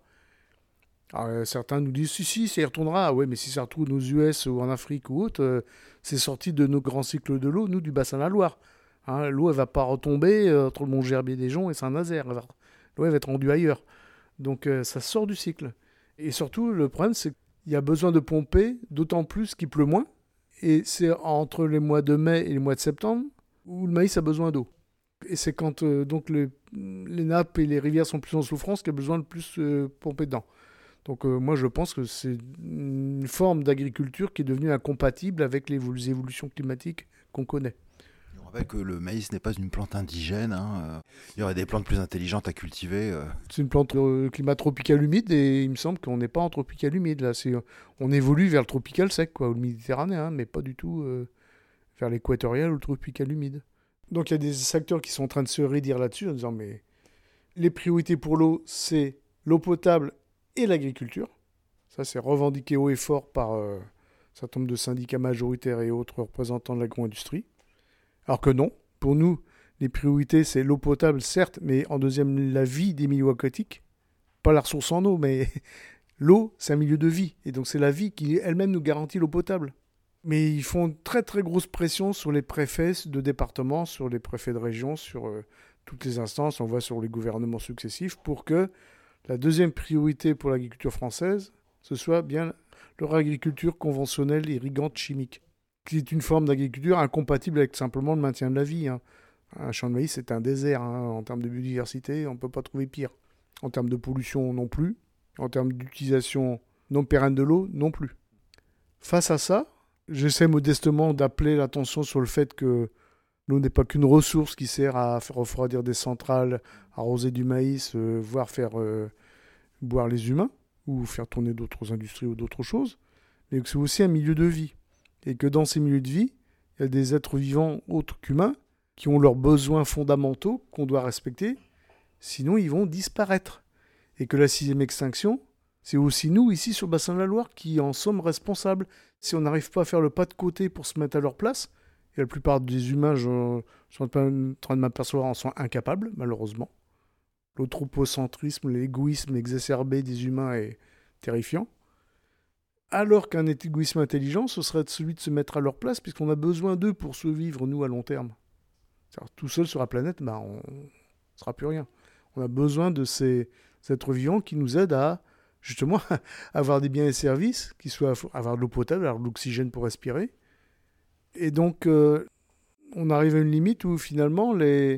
Speaker 5: Alors, certains nous disent si, ça y retournera. Oui, mais si ça retrouve aux US ou en Afrique ou autre, c'est sorti de nos grands cycles de l'eau, nous, du bassin de la Loire. L'eau, elle ne va pas retomber entre le mont Gerbier-des-Joncs et Saint-Nazaire. L'eau, elle va être rendue ailleurs. Donc, ça sort du cycle. Et surtout, le problème, c'est qu'il y a besoin de pomper, d'autant plus qu'il pleut moins. Et c'est entre les mois de mai et les mois de septembre où le maïs a besoin d'eau. Et c'est quand donc les nappes et les rivières sont plus en souffrance qu'il y a besoin de plus pomper dedans. Donc moi je pense que c'est une forme d'agriculture qui est devenue incompatible avec les évolutions climatiques qu'on connaît.
Speaker 6: On rappelle que le maïs n'est pas une plante indigène. Il y aurait des plantes plus intelligentes à cultiver.
Speaker 5: C'est une plante climat tropical humide et il me semble qu'on n'est pas en tropical humide. Là. On évolue vers le tropical sec, ou le méditerranéen, mais pas du tout vers l'équatorial ou le tropical humide. Donc il y a des acteurs qui sont en train de se redire là-dessus en disant mais les priorités pour l'eau, c'est l'eau potable et l'agriculture. Ça, c'est revendiqué haut et fort par un certain nombre de syndicats majoritaires et autres représentants de l'agro-industrie. Alors que non, pour nous, Les priorités, c'est l'eau potable, certes, mais en deuxième, la vie des milieux aquatiques. Pas la ressource en eau, mais l'eau, c'est un milieu de vie. Et donc, c'est la vie qui elle-même nous garantit l'eau potable. Mais ils font une très très grosse pression sur les préfets de département, sur les préfets de région, sur toutes les instances, on voit sur les gouvernements successifs, pour que la deuxième priorité pour l'agriculture française, ce soit bien leur agriculture conventionnelle irrigante chimique, qui est une forme d'agriculture incompatible avec simplement le maintien de la vie. Un champ de maïs, c'est un désert. En termes de biodiversité, on ne peut pas trouver pire. En termes de pollution, non plus. En termes d'utilisation non pérenne de l'eau, non plus. Face à ça, j'essaie modestement d'appeler l'attention sur le fait que l'eau n'est pas qu'une ressource qui sert à faire refroidir des centrales, arroser du maïs, voire faire boire les humains, ou faire tourner d'autres industries ou d'autres choses, mais que c'est aussi un milieu de vie. Et que dans ces milieux de vie, il y a des êtres vivants autres qu'humains qui ont leurs besoins fondamentaux qu'on doit respecter, sinon ils vont disparaître. Et que la 6e extinction, c'est aussi nous, ici sur le bassin de la Loire, qui en sommes responsables. Si on n'arrive pas à faire le pas de côté pour se mettre à leur place, et la plupart des humains, je suis en train de m'apercevoir, en sont incapables, malheureusement. L'anthropocentrisme, l'égoïsme exacerbé des humains est terrifiant. Alors qu'un égoïsme intelligent, ce serait celui de se mettre à leur place, puisqu'on a besoin d'eux pour survivre, nous, à long terme. C'est-à-dire, tout seul sur la planète, on ne sera plus rien. On a besoin de ces êtres vivants qui nous aident à, justement, avoir des biens et services, qui soient avoir de l'eau potable, avoir de l'oxygène pour respirer. Et donc, on arrive à une limite où, finalement,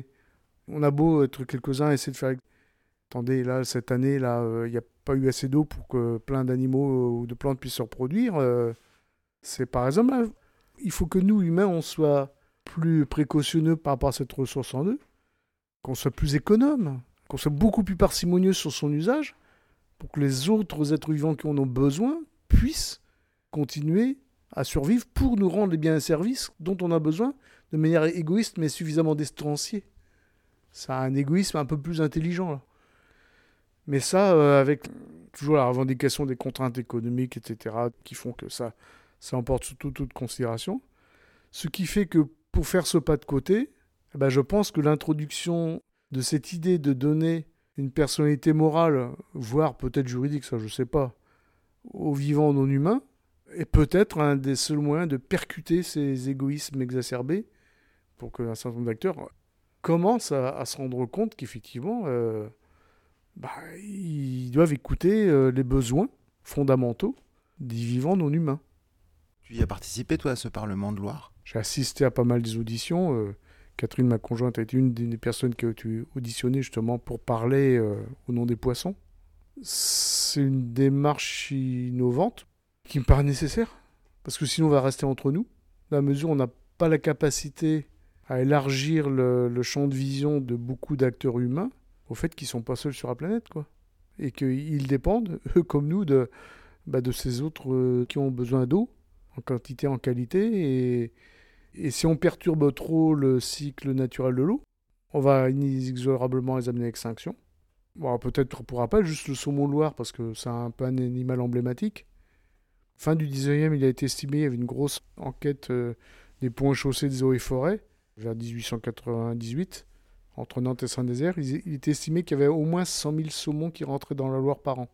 Speaker 5: on a beau être quelques-uns à essayer de faire... Attendez, là, cette année, il n'y a pas eu assez d'eau pour que plein d'animaux ou de plantes puissent se reproduire. C'est par exemple, là, il faut que nous, humains, on soit plus précautionneux par rapport à cette ressource en eau, qu'on soit plus économe, qu'on soit beaucoup plus parcimonieux sur son usage, pour que les autres êtres vivants qui en ont besoin puissent continuer à survivre pour nous rendre les biens et services dont on a besoin de manière égoïste mais suffisamment distanciée. C'est un égoïsme un peu plus intelligent, là. Mais ça, avec toujours la revendication des contraintes économiques, etc., qui font que ça emporte surtout toute considération. Ce qui fait que pour faire ce pas de côté, je pense que l'introduction de cette idée de donner une personnalité morale, voire peut-être juridique, ça je ne sais pas, aux vivants non humains, est peut-être un des seuls moyens de percuter ces égoïsmes exacerbés pour qu'un certain nombre d'acteurs commencent à se rendre compte qu'effectivement, ils doivent écouter les besoins fondamentaux des vivants non humains.
Speaker 6: Tu y as participé, toi, à ce Parlement de Loire ?
Speaker 5: J'ai assisté à pas mal des auditions. Catherine, ma conjointe, a été une des personnes qui a été auditionnée justement pour parler au nom des poissons. C'est une démarche innovante qui me paraît nécessaire, parce que sinon on va rester entre nous, dans la mesure où on n'a pas la capacité à élargir le champ de vision de beaucoup d'acteurs humains au fait qu'ils ne sont pas seuls sur la planète, quoi. Et qu'ils dépendent, eux comme nous, de ces autres qui ont besoin d'eau, en quantité, en qualité. Et si on perturbe trop le cycle naturel de l'eau, on va inexorablement les amener à l'extinction. Bon, peut-être pour rappel, juste le saumon de Loire, parce que c'est un peu un animal emblématique. Fin du 19e, il a été estimé, il y avait une grosse enquête des ponts et chaussées des eaux et forêts, vers 1898, entre Nantes et Saint-Nazaire. Il était estimé qu'il y avait au moins 100 000 saumons qui rentraient dans la Loire par an.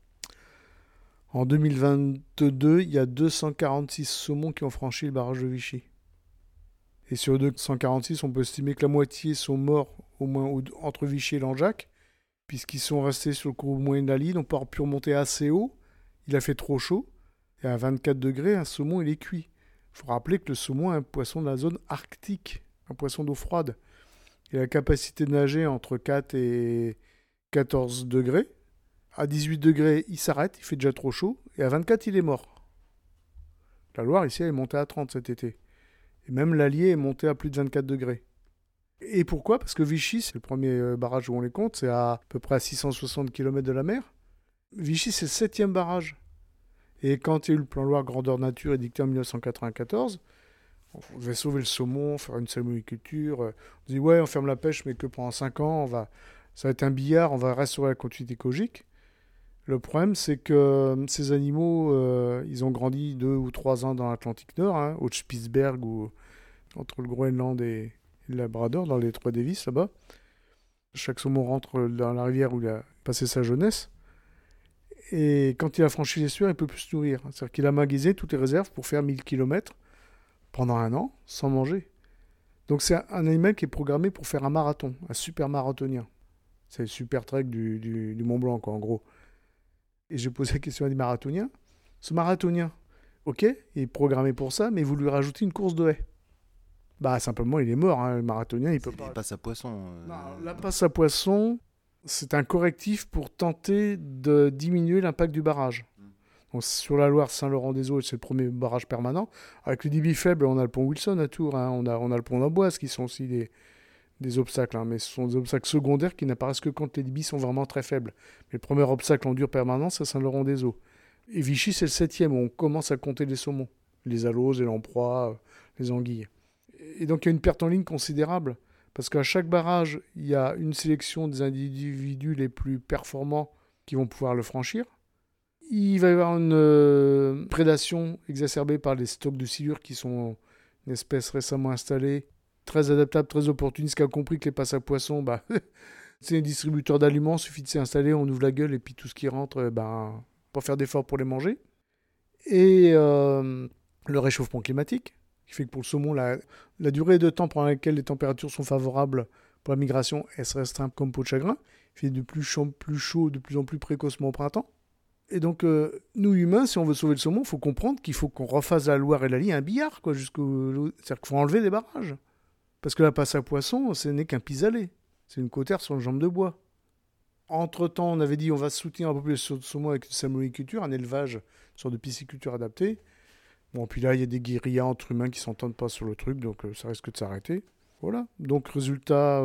Speaker 5: En 2022, il y a 246 saumons qui ont franchi le barrage de Vichy. Et sur 246, on peut estimer que la moitié sont morts au moins entre Vichy et Langeac, puisqu'ils sont restés sur le cours moyen de la Lille, on n'a pas pu remonter assez haut, il a fait trop chaud, et à 24 degrés, un saumon, il est cuit. Il faut rappeler que le saumon est un poisson de la zone arctique, un poisson d'eau froide. Il a la capacité de nager entre 4 et 14 degrés. À 18 degrés, il s'arrête, il fait déjà trop chaud, et à 24, il est mort. La Loire, ici, elle est montée à 30 cet été. Et même l'Allier est monté à plus de 24 degrés. Et pourquoi ? Parce que Vichy, c'est le premier barrage où on les compte, c'est à peu près à 660 km de la mer. Vichy, c'est le 7e barrage. Et quand il y a eu le plan Loire grandeur nature édicté en 1994, on devait sauver le saumon, faire une salmoniculture. On dit ouais, on ferme la pêche, mais que pendant 5 ans, ça va être un billard, on va restaurer la continuité écologique. Le problème, c'est que ces animaux, ils ont grandi 2 ou 3 ans dans l'Atlantique Nord, au Spitzberg, ou entre le Groenland et le Labrador, dans les 3 Davis, là-bas. Chaque saumon rentre dans la rivière où il a passé sa jeunesse. Et quand il a franchi l'estuaire, il ne peut plus se nourrir. C'est-à-dire qu'il a magaisiné toutes les réserves pour faire 1000 km pendant 1 an, sans manger. Donc c'est un animal qui est programmé pour faire un marathon, un super marathonien. C'est le super trek du Mont Blanc, quoi, en gros. Et j'ai posé la question à des marathoniens. Ce marathonien, ok, il est programmé pour ça, mais vous lui rajoutez une course de haies. Bah simplement, il est mort, hein, le marathonien, il peut pas...
Speaker 6: La passe à poisson.
Speaker 5: Non, la passe à poisson, c'est un correctif pour tenter de diminuer l'impact du barrage. Donc, sur la Loire, Saint-Laurent-des-Eaux, c'est le premier barrage permanent. Avec le débit faible, on a le pont Wilson à Tours, hein, on a le pont d'Amboise, qui sont aussi des obstacles, hein, mais ce sont des obstacles secondaires qui n'apparaissent que quand les débits sont vraiment très faibles. Mais le premier obstacle en dur permanent, c'est Saint-Laurent-des-Eaux. Et Vichy, c'est le 7e, où on commence à compter les saumons, les aloses, les lamproies, les anguilles. Et donc il y a une perte en ligne considérable, parce qu'à chaque barrage, il y a une sélection des individus les plus performants qui vont pouvoir le franchir. Il va y avoir une prédation exacerbée par les stocks de silure qui sont une espèce récemment installée, très adaptable, très opportuniste, qui a compris que les passes à poissons, c'est un distributeur d'aliments, il suffit de s'y installer, on ouvre la gueule et puis tout ce qui rentre, pas faire d'efforts pour les manger. Et le réchauffement climatique, qui fait que pour le saumon, la durée de temps pendant laquelle les températures sont favorables pour la migration, elle se restreint comme peau de chagrin. Il fait de plus chaud, de plus en plus précocement au printemps. Et donc, nous humains, si on veut sauver le saumon, il faut comprendre qu'il faut qu'on refasse la Loire et la Lys un billard, quoi, c'est-à-dire qu'il faut enlever des barrages. Parce que la passe à poisson, ce n'est qu'un pis-aller. C'est une cautère sur une jambe de bois. Entre-temps, on avait dit on va soutenir la population de saumon avec une salmoniculture, un élevage, une sorte de pisciculture adaptée. Bon, puis là, il y a des guérillas entre humains qui ne s'entendent pas sur le truc, donc ça risque de s'arrêter. Voilà. Donc, résultat,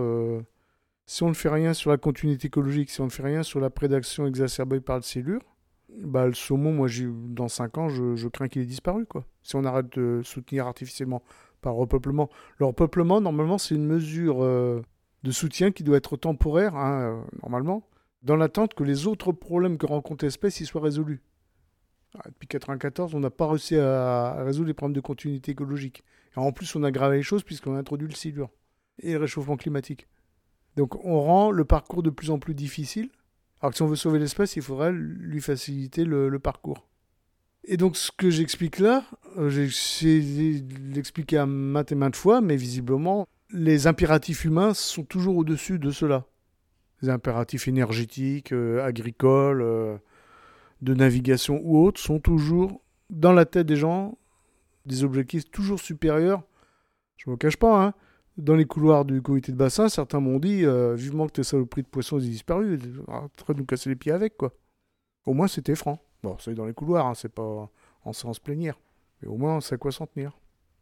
Speaker 5: si on ne fait rien sur la continuité écologique, si on ne fait rien sur la prédation exacerbée par le silure, le saumon, moi, dans 5 ans, je crains qu'il ait disparu, quoi. Si on arrête de soutenir artificiellement par repeuplement. Le repeuplement, normalement, c'est une mesure de soutien qui doit être temporaire, hein, normalement, dans l'attente que les autres problèmes que rencontre l'espèce y soient résolus. Depuis 1994, on n'a pas réussi à résoudre les problèmes de continuité écologique. Et en plus, on a aggravé les choses puisqu'on a introduit le silure et le réchauffement climatique. Donc, on rend le parcours de plus en plus difficile. Alors que si on veut sauver l'espèce, il faudrait lui faciliter le parcours. Et donc, ce que j'explique là, j'ai essayé de l'expliquer maintes et maintes fois, mais visiblement, les impératifs humains sont toujours au-dessus de cela. Les impératifs énergétiques, agricoles, de navigation ou autres sont toujours dans la tête des gens des objectifs toujours supérieurs. Je ne me cache pas, hein. Dans les couloirs du comité de bassin, certains m'ont dit vivement que tes saloperies de poissons aient disparu, train de nous casser les pieds avec, quoi. Au moins c'était franc. Bon, c'est dans les couloirs, hein, c'est pas en séance plénière, mais au moins on sait à quoi s'en tenir.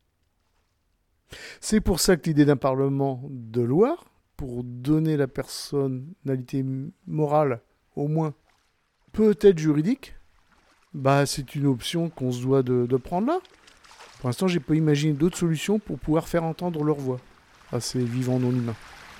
Speaker 5: C'est pour ça que l'idée d'un parlement de Loire, pour donner la personnalité morale au moins peut-être juridique, c'est une option qu'on se doit de prendre là. Pour l'instant, j'ai pas imaginé d'autres solutions pour pouvoir faire entendre leur voix à ces vivants non humains.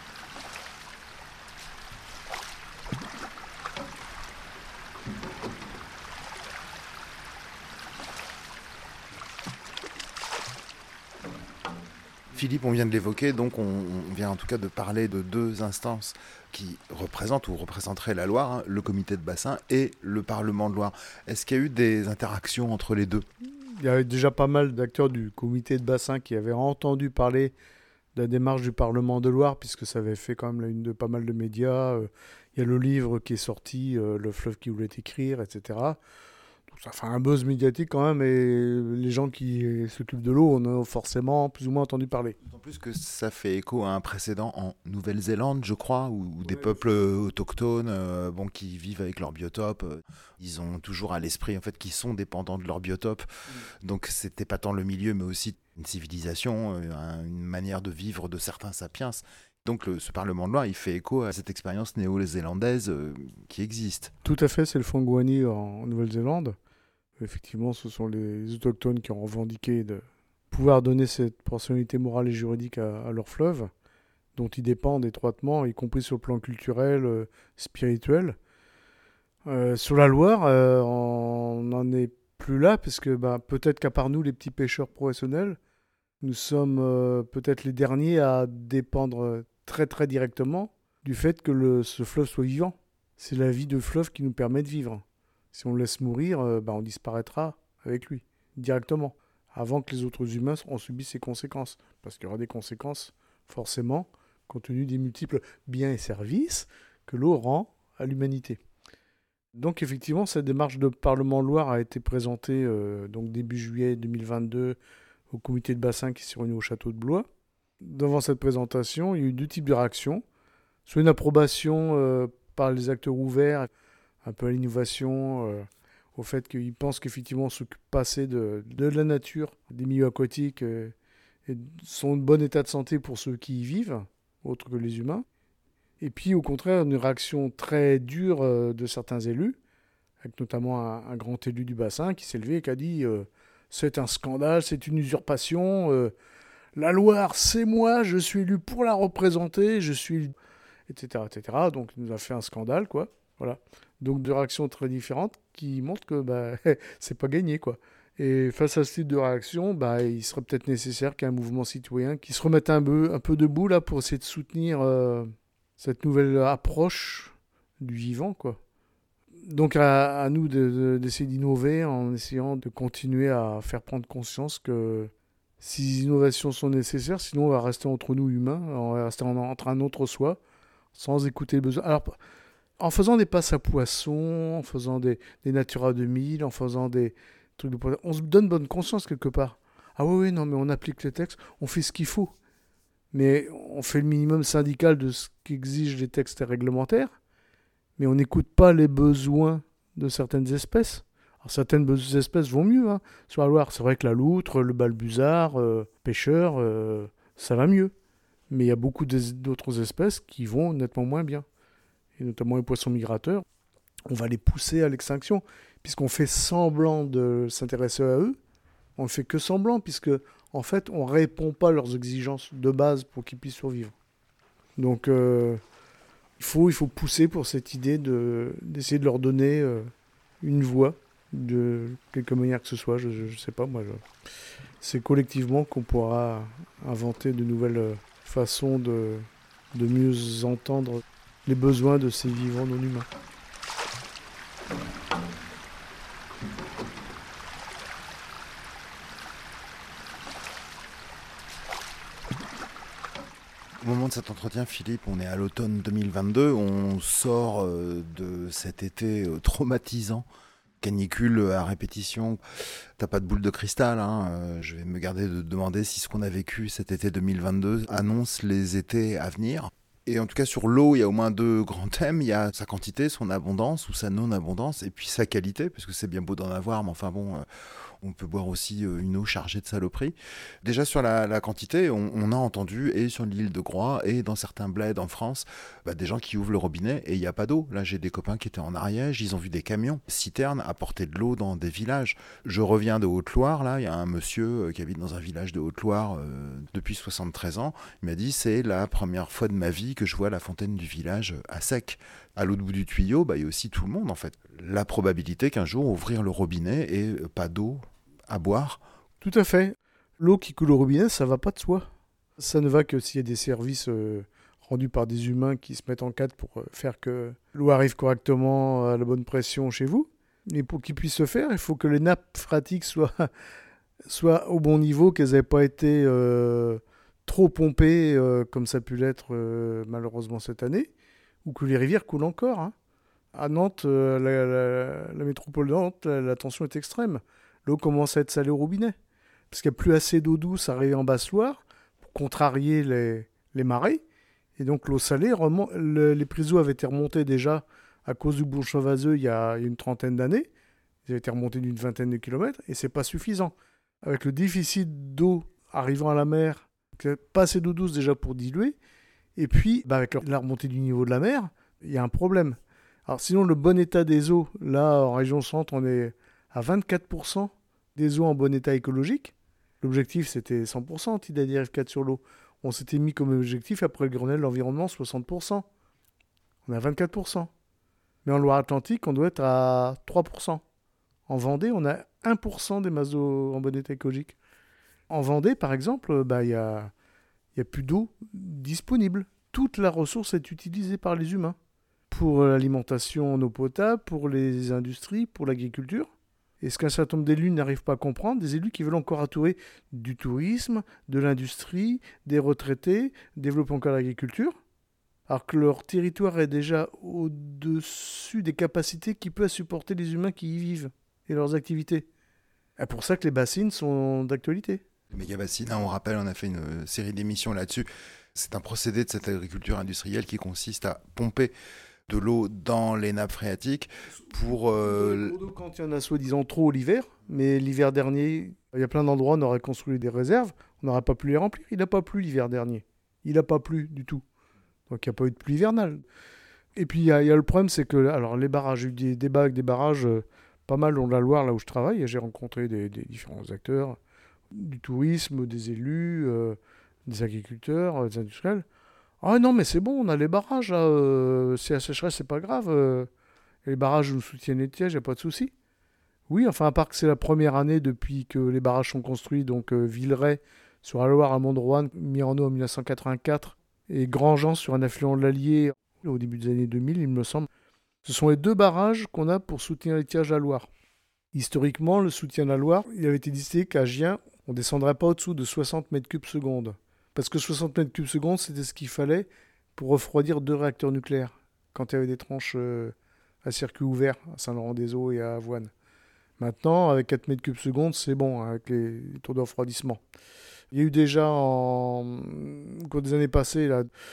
Speaker 6: Philippe, on vient de l'évoquer, donc on vient en tout cas de parler de 2 instances qui représentent ou représenteraient la Loire, hein, le comité de bassin et le Parlement de Loire. Est-ce qu'il y a eu des interactions entre les deux ?
Speaker 5: Il y avait déjà pas mal d'acteurs du comité de bassin qui avaient entendu parler de la démarche du Parlement de Loire, puisque ça avait fait quand même la une de pas mal de médias. Il y a le livre qui est sorti, Le fleuve qui voulait écrire, etc. Donc ça fait un buzz médiatique quand même, et les gens qui s'occupent de l'eau, on a forcément plus ou moins entendu parler.
Speaker 6: D'autant plus que ça fait écho à un précédent en Nouvelle-Zélande, je crois, où des peuples autochtones qui vivent avec leur biotope, ils ont toujours à l'esprit en fait qu'ils sont dépendants de leur biotope. Donc c'était pas tant le milieu, mais aussi une civilisation, une manière de vivre de certains sapiens. Donc ce Parlement de Loire, il fait écho à cette expérience néo-zélandaise qui existe.
Speaker 5: Tout à fait, c'est le Fangwani en Nouvelle-Zélande. Effectivement, ce sont les autochtones qui ont revendiqué de pouvoir donner cette personnalité morale et juridique à leur fleuve, dont ils dépendent étroitement, y compris sur le plan culturel, spirituel. Sur la Loire, on n'en est plus là, parce que peut-être qu'à part nous, les petits pêcheurs professionnels, Nous sommes peut-être les derniers à dépendre très très directement du fait que ce fleuve soit vivant. C'est la vie de fleuve qui nous permet de vivre. Si on le laisse mourir, on disparaîtra avec lui, directement, avant que les autres humains en subissent ses conséquences. Parce qu'il y aura des conséquences, forcément, compte tenu des multiples biens et services que l'eau rend à l'humanité. Donc effectivement, cette démarche de Parlement Loire a été présentée donc début juillet 2022 au comité de bassin qui s'est réuni au château de Blois. Devant cette présentation, il y a eu 2 types de réactions. Soit une approbation par les acteurs ouverts, un peu à l'innovation, au fait qu'ils pensent qu'effectivement on s'occupe pas assez de la nature, des milieux aquatiques, et sont de bon état de santé pour ceux qui y vivent, autres que les humains. Et puis au contraire, une réaction très dure de certains élus, avec notamment un grand élu du bassin qui s'est levé et qui a dit c'est un scandale, c'est une usurpation, la Loire c'est moi, je suis élu pour la représenter, je suis... etc. etc. Donc il nous a fait un scandale, quoi. Voilà. Donc 2 réactions très différentes qui montrent que c'est pas gagné, quoi. Et face à ce type de réaction, il serait peut-être nécessaire qu'il y ait un mouvement citoyen qui se remette un peu debout là pour essayer de soutenir cette nouvelle approche du vivant, quoi. Donc à nous d'essayer d'innover en essayant de continuer à faire prendre conscience que ces innovations sont nécessaires, sinon on va rester entre nous humains, on va rester entre un autre soi, sans écouter les besoins. Alors, en faisant des passes à poissons, en faisant des Natura 2000, en faisant des trucs de... On se donne bonne conscience quelque part. Ah oui, non, mais on applique les textes, on fait ce qu'il faut. Mais on fait le minimum syndical de ce qu'exigent les textes réglementaires, mais on n'écoute pas les besoins de certaines espèces. Alors certaines espèces vont mieux, hein. Sur la Loire, c'est vrai que la loutre, le balbuzard, pêcheur, ça va mieux. Mais il y a beaucoup d'autres espèces qui vont nettement moins bien. Et notamment les poissons migrateurs. On va les pousser à l'extinction, puisqu'on fait semblant de s'intéresser à eux. On ne fait que semblant, puisque en fait, on ne répond pas à leurs exigences de base pour qu'ils puissent survivre. Donc, il faut pousser pour cette idée d'essayer de leur donner une voix, de quelque manière que ce soit. Je ne sais pas, moi. C'est collectivement qu'on pourra inventer de nouvelles façons de mieux entendre les besoins de ces vivants non humains.
Speaker 6: Au moment de cet entretien, Philippe, on est à l'automne 2022, on sort de cet été traumatisant, canicule à répétition. T'as pas de boule de cristal, hein. Je vais me garder de demander si ce qu'on a vécu cet été 2022 annonce les étés à venir. Et en tout cas, sur l'eau, il y a au moins 2 grands thèmes. Il y a sa quantité, son abondance ou sa non-abondance, et puis sa qualité, parce que c'est bien beau d'en avoir, mais enfin bon, on peut boire aussi une eau chargée de saloperies. Déjà sur la quantité, on a entendu, et sur l'île de Groix, et dans certains bleds en France, des gens qui ouvrent le robinet et il n'y a pas d'eau. Là, j'ai des copains qui étaient en Ariège, ils ont vu des camions, citernes, apporter de l'eau dans des villages. Je reviens de Haute-Loire, là, il y a un monsieur qui habite dans un village de Haute-Loire depuis 73 ans. Il m'a dit, c'est la première fois de ma vie que je vois la fontaine du village à sec. À l'autre bout du tuyau, il y a aussi tout le monde, en fait. La probabilité qu'un jour, ouvrir le robinet et pas d'eau à boire.
Speaker 5: Tout à fait. L'eau qui coule au robinet, ça va pas de soi. Ça ne va que s'il y a des services rendus par des humains qui se mettent en cadre pour faire que l'eau arrive correctement à la bonne pression chez vous. Mais pour qu'ils puissent se faire, il faut que les nappes phréatiques soient au bon niveau, qu'elles n'aient pas été trop pompées comme ça a pu l'être malheureusement cette année, ou que les rivières coulent encore. Hein. À Nantes, la métropole de Nantes, la tension est extrême. L'eau commence à être salée au robinet, parce qu'il n'y a plus assez d'eau douce arrivée en basse-Loire pour contrarier les marées. Et donc l'eau salée, les prises d'eau avaient été remontées déjà à cause du bouchon vaseux il y a une trentaine d'années. Ils avaient été remontés d'une 20aine de kilomètres, et c'est pas suffisant. Avec le déficit d'eau arrivant à la mer, pas assez d'eau douce déjà pour diluer, et puis avec la remontée du niveau de la mer, il y a un problème. Alors sinon, le bon état des eaux, là en région centre, on est à 24% des eaux en bon état écologique. L'objectif, c'était 100% TIDADIRF 4 sur l'eau. On s'était mis comme objectif, après le Grenelle de l'environnement, 60%. On est à 24%. Mais en Loire-Atlantique, on doit être à 3%. En Vendée, on a 1% des masses d'eau en bon état écologique. En Vendée, par exemple, il y a plus d'eau disponible. Toute la ressource est utilisée par les humains. Pour l'alimentation en eau potable, pour les industries, pour l'agriculture. Et ce qu'un certain nombre d'élus n'arrivent pas à comprendre, des élus qui veulent encore attourer du tourisme, de l'industrie, des retraités, développer encore l'agriculture, alors que leur territoire est déjà au-dessus des capacités qui peuvent supporter les humains qui y vivent et leurs activités. C'est pour ça que les bassines sont d'actualité.
Speaker 6: Les méga-bassines, on rappelle, on a fait une série d'émissions là-dessus. C'est un procédé de cette agriculture industrielle qui consiste à pomper de l'eau dans les nappes phréatiques pour...
Speaker 5: Quand il y en a soi-disant trop l'hiver, mais l'hiver dernier, il y a plein d'endroits où on aurait construit des réserves, on n'aurait pas pu les remplir. Il n'a pas plu l'hiver dernier. Il n'a pas plu du tout. Donc il n'y a pas eu de pluie hivernale. Et puis il y a le problème, c'est que alors, les barrages, j'ai eu des débats avec des barrages pas mal long de la Loire, là où je travaille, et j'ai rencontré des différents acteurs, du tourisme, des élus, des agriculteurs, des industriels. Ah non, mais c'est bon, on a les barrages, là. Si la sécheresse, c'est pas grave. Les barrages nous soutiennent les tièges, il n'y a pas de souci. Oui, enfin, à part que c'est la première année depuis que les barrages sont construits, donc Villeray, sur la Loire, à Mondroine, mis en eau en 1984, et Grandjean, sur un affluent de l'Allier, au début des années 2000, il me semble. Ce sont les deux barrages qu'on a pour soutenir les tièges de la Loire. Historiquement, le soutien de la Loire, il avait été décidé qu'à Gien, on ne descendrait pas au-dessous de 60 mètres cubes seconde. Parce que 60 mètres cubes seconde, c'était ce qu'il fallait pour refroidir 2 réacteurs nucléaires, quand il y avait des tranches à circuit ouvert, à Saint-Laurent-des-Eaux et à Avoine. Maintenant, avec 4 mètres cubes seconde, c'est bon, avec les tours de refroidissement. Il y a eu déjà, au cours des années passées,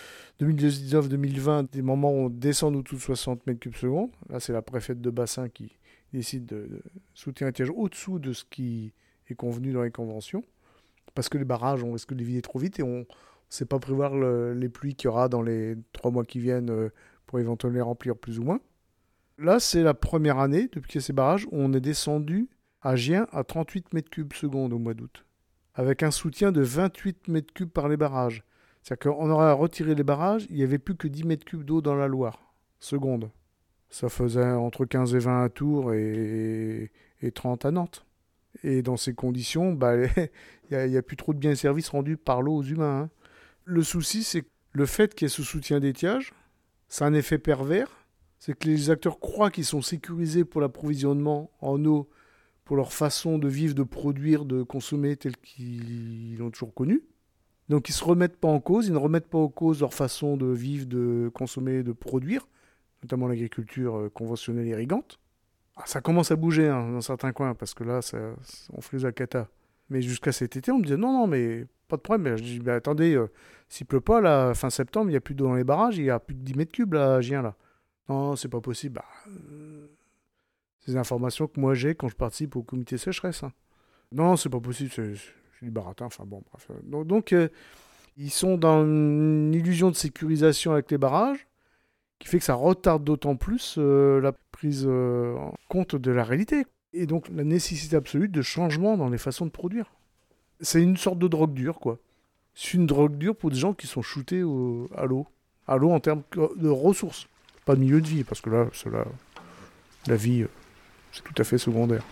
Speaker 5: 2019-2020, des moments où on descend au-dessous de 60 mètres cubes seconde. Là, c'est la préfète de bassin qui décide de soutenir un tiège au-dessous de ce qui est convenu dans les conventions. Parce que les barrages, on risque de les vider trop vite et on ne sait pas prévoir les pluies qu'il y aura dans les 3 mois qui viennent pour éventuellement les remplir plus ou moins. Là, c'est la première année, depuis qu'il y a ces barrages, où on est descendu à Gien à 38 mètres cubes seconde au mois d'août, avec un soutien de 28 mètres cubes par les barrages. C'est-à-dire qu'on aurait retiré les barrages, il n'y avait plus que 10 mètres cubes d'eau dans la Loire, seconde. Ça faisait entre 15 et 20 à Tours et 30 à Nantes. Et dans ces conditions, il n'y a plus trop de biens et services rendus par l'eau aux humains. Le souci, c'est que le fait qu'il y ait ce soutien d'étiage, c'est un effet pervers. C'est que les acteurs croient qu'ils sont sécurisés pour l'approvisionnement en eau, pour leur façon de vivre, de produire, de consommer telle qu'ils l'ont toujours connue. Donc ils ne se remettent pas en cause, ils ne remettent pas en cause leur façon de vivre, de consommer, de produire, notamment l'agriculture conventionnelle irrigante. Ça commence à bouger dans certains coins, parce que là, on fait les cata. Mais jusqu'à cet été, on me disait non, mais pas de problème. Je dis, attendez, s'il pleut pas, là, fin septembre, il n'y a plus d'eau dans les barrages, il n'y a plus de 10 mètres cubes, là, à Gien, là. Non, c'est pas possible. C'est des informations que moi j'ai quand je participe au comité sécheresse. Non, c'est pas possible, c'est du baratin, enfin bon, bref. Donc ils sont dans une illusion de sécurisation avec les barrages, qui fait que ça retarde d'autant plus la prise en compte de la réalité. Et donc la nécessité absolue de changement dans les façons de produire. C'est une sorte de drogue dure, quoi. C'est une drogue dure pour des gens qui sont shootés à l'eau. À l'eau en termes de ressources. Pas de milieu de vie, parce que là, la vie, c'est tout à fait secondaire.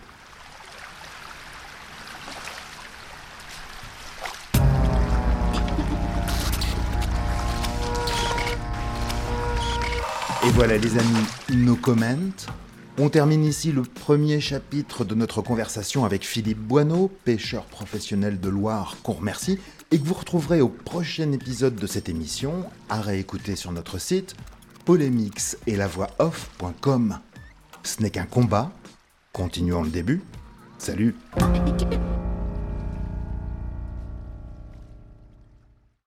Speaker 4: Et voilà les amis, no comment. On termine ici le premier chapitre de notre conversation avec Philippe Boineau, pêcheur professionnel de Loire qu'on remercie, et que vous retrouverez au prochain épisode de cette émission, à réécouter sur notre site polémix et lavoixoff.com. Ce n'est qu'un combat, continuons le début. Salut.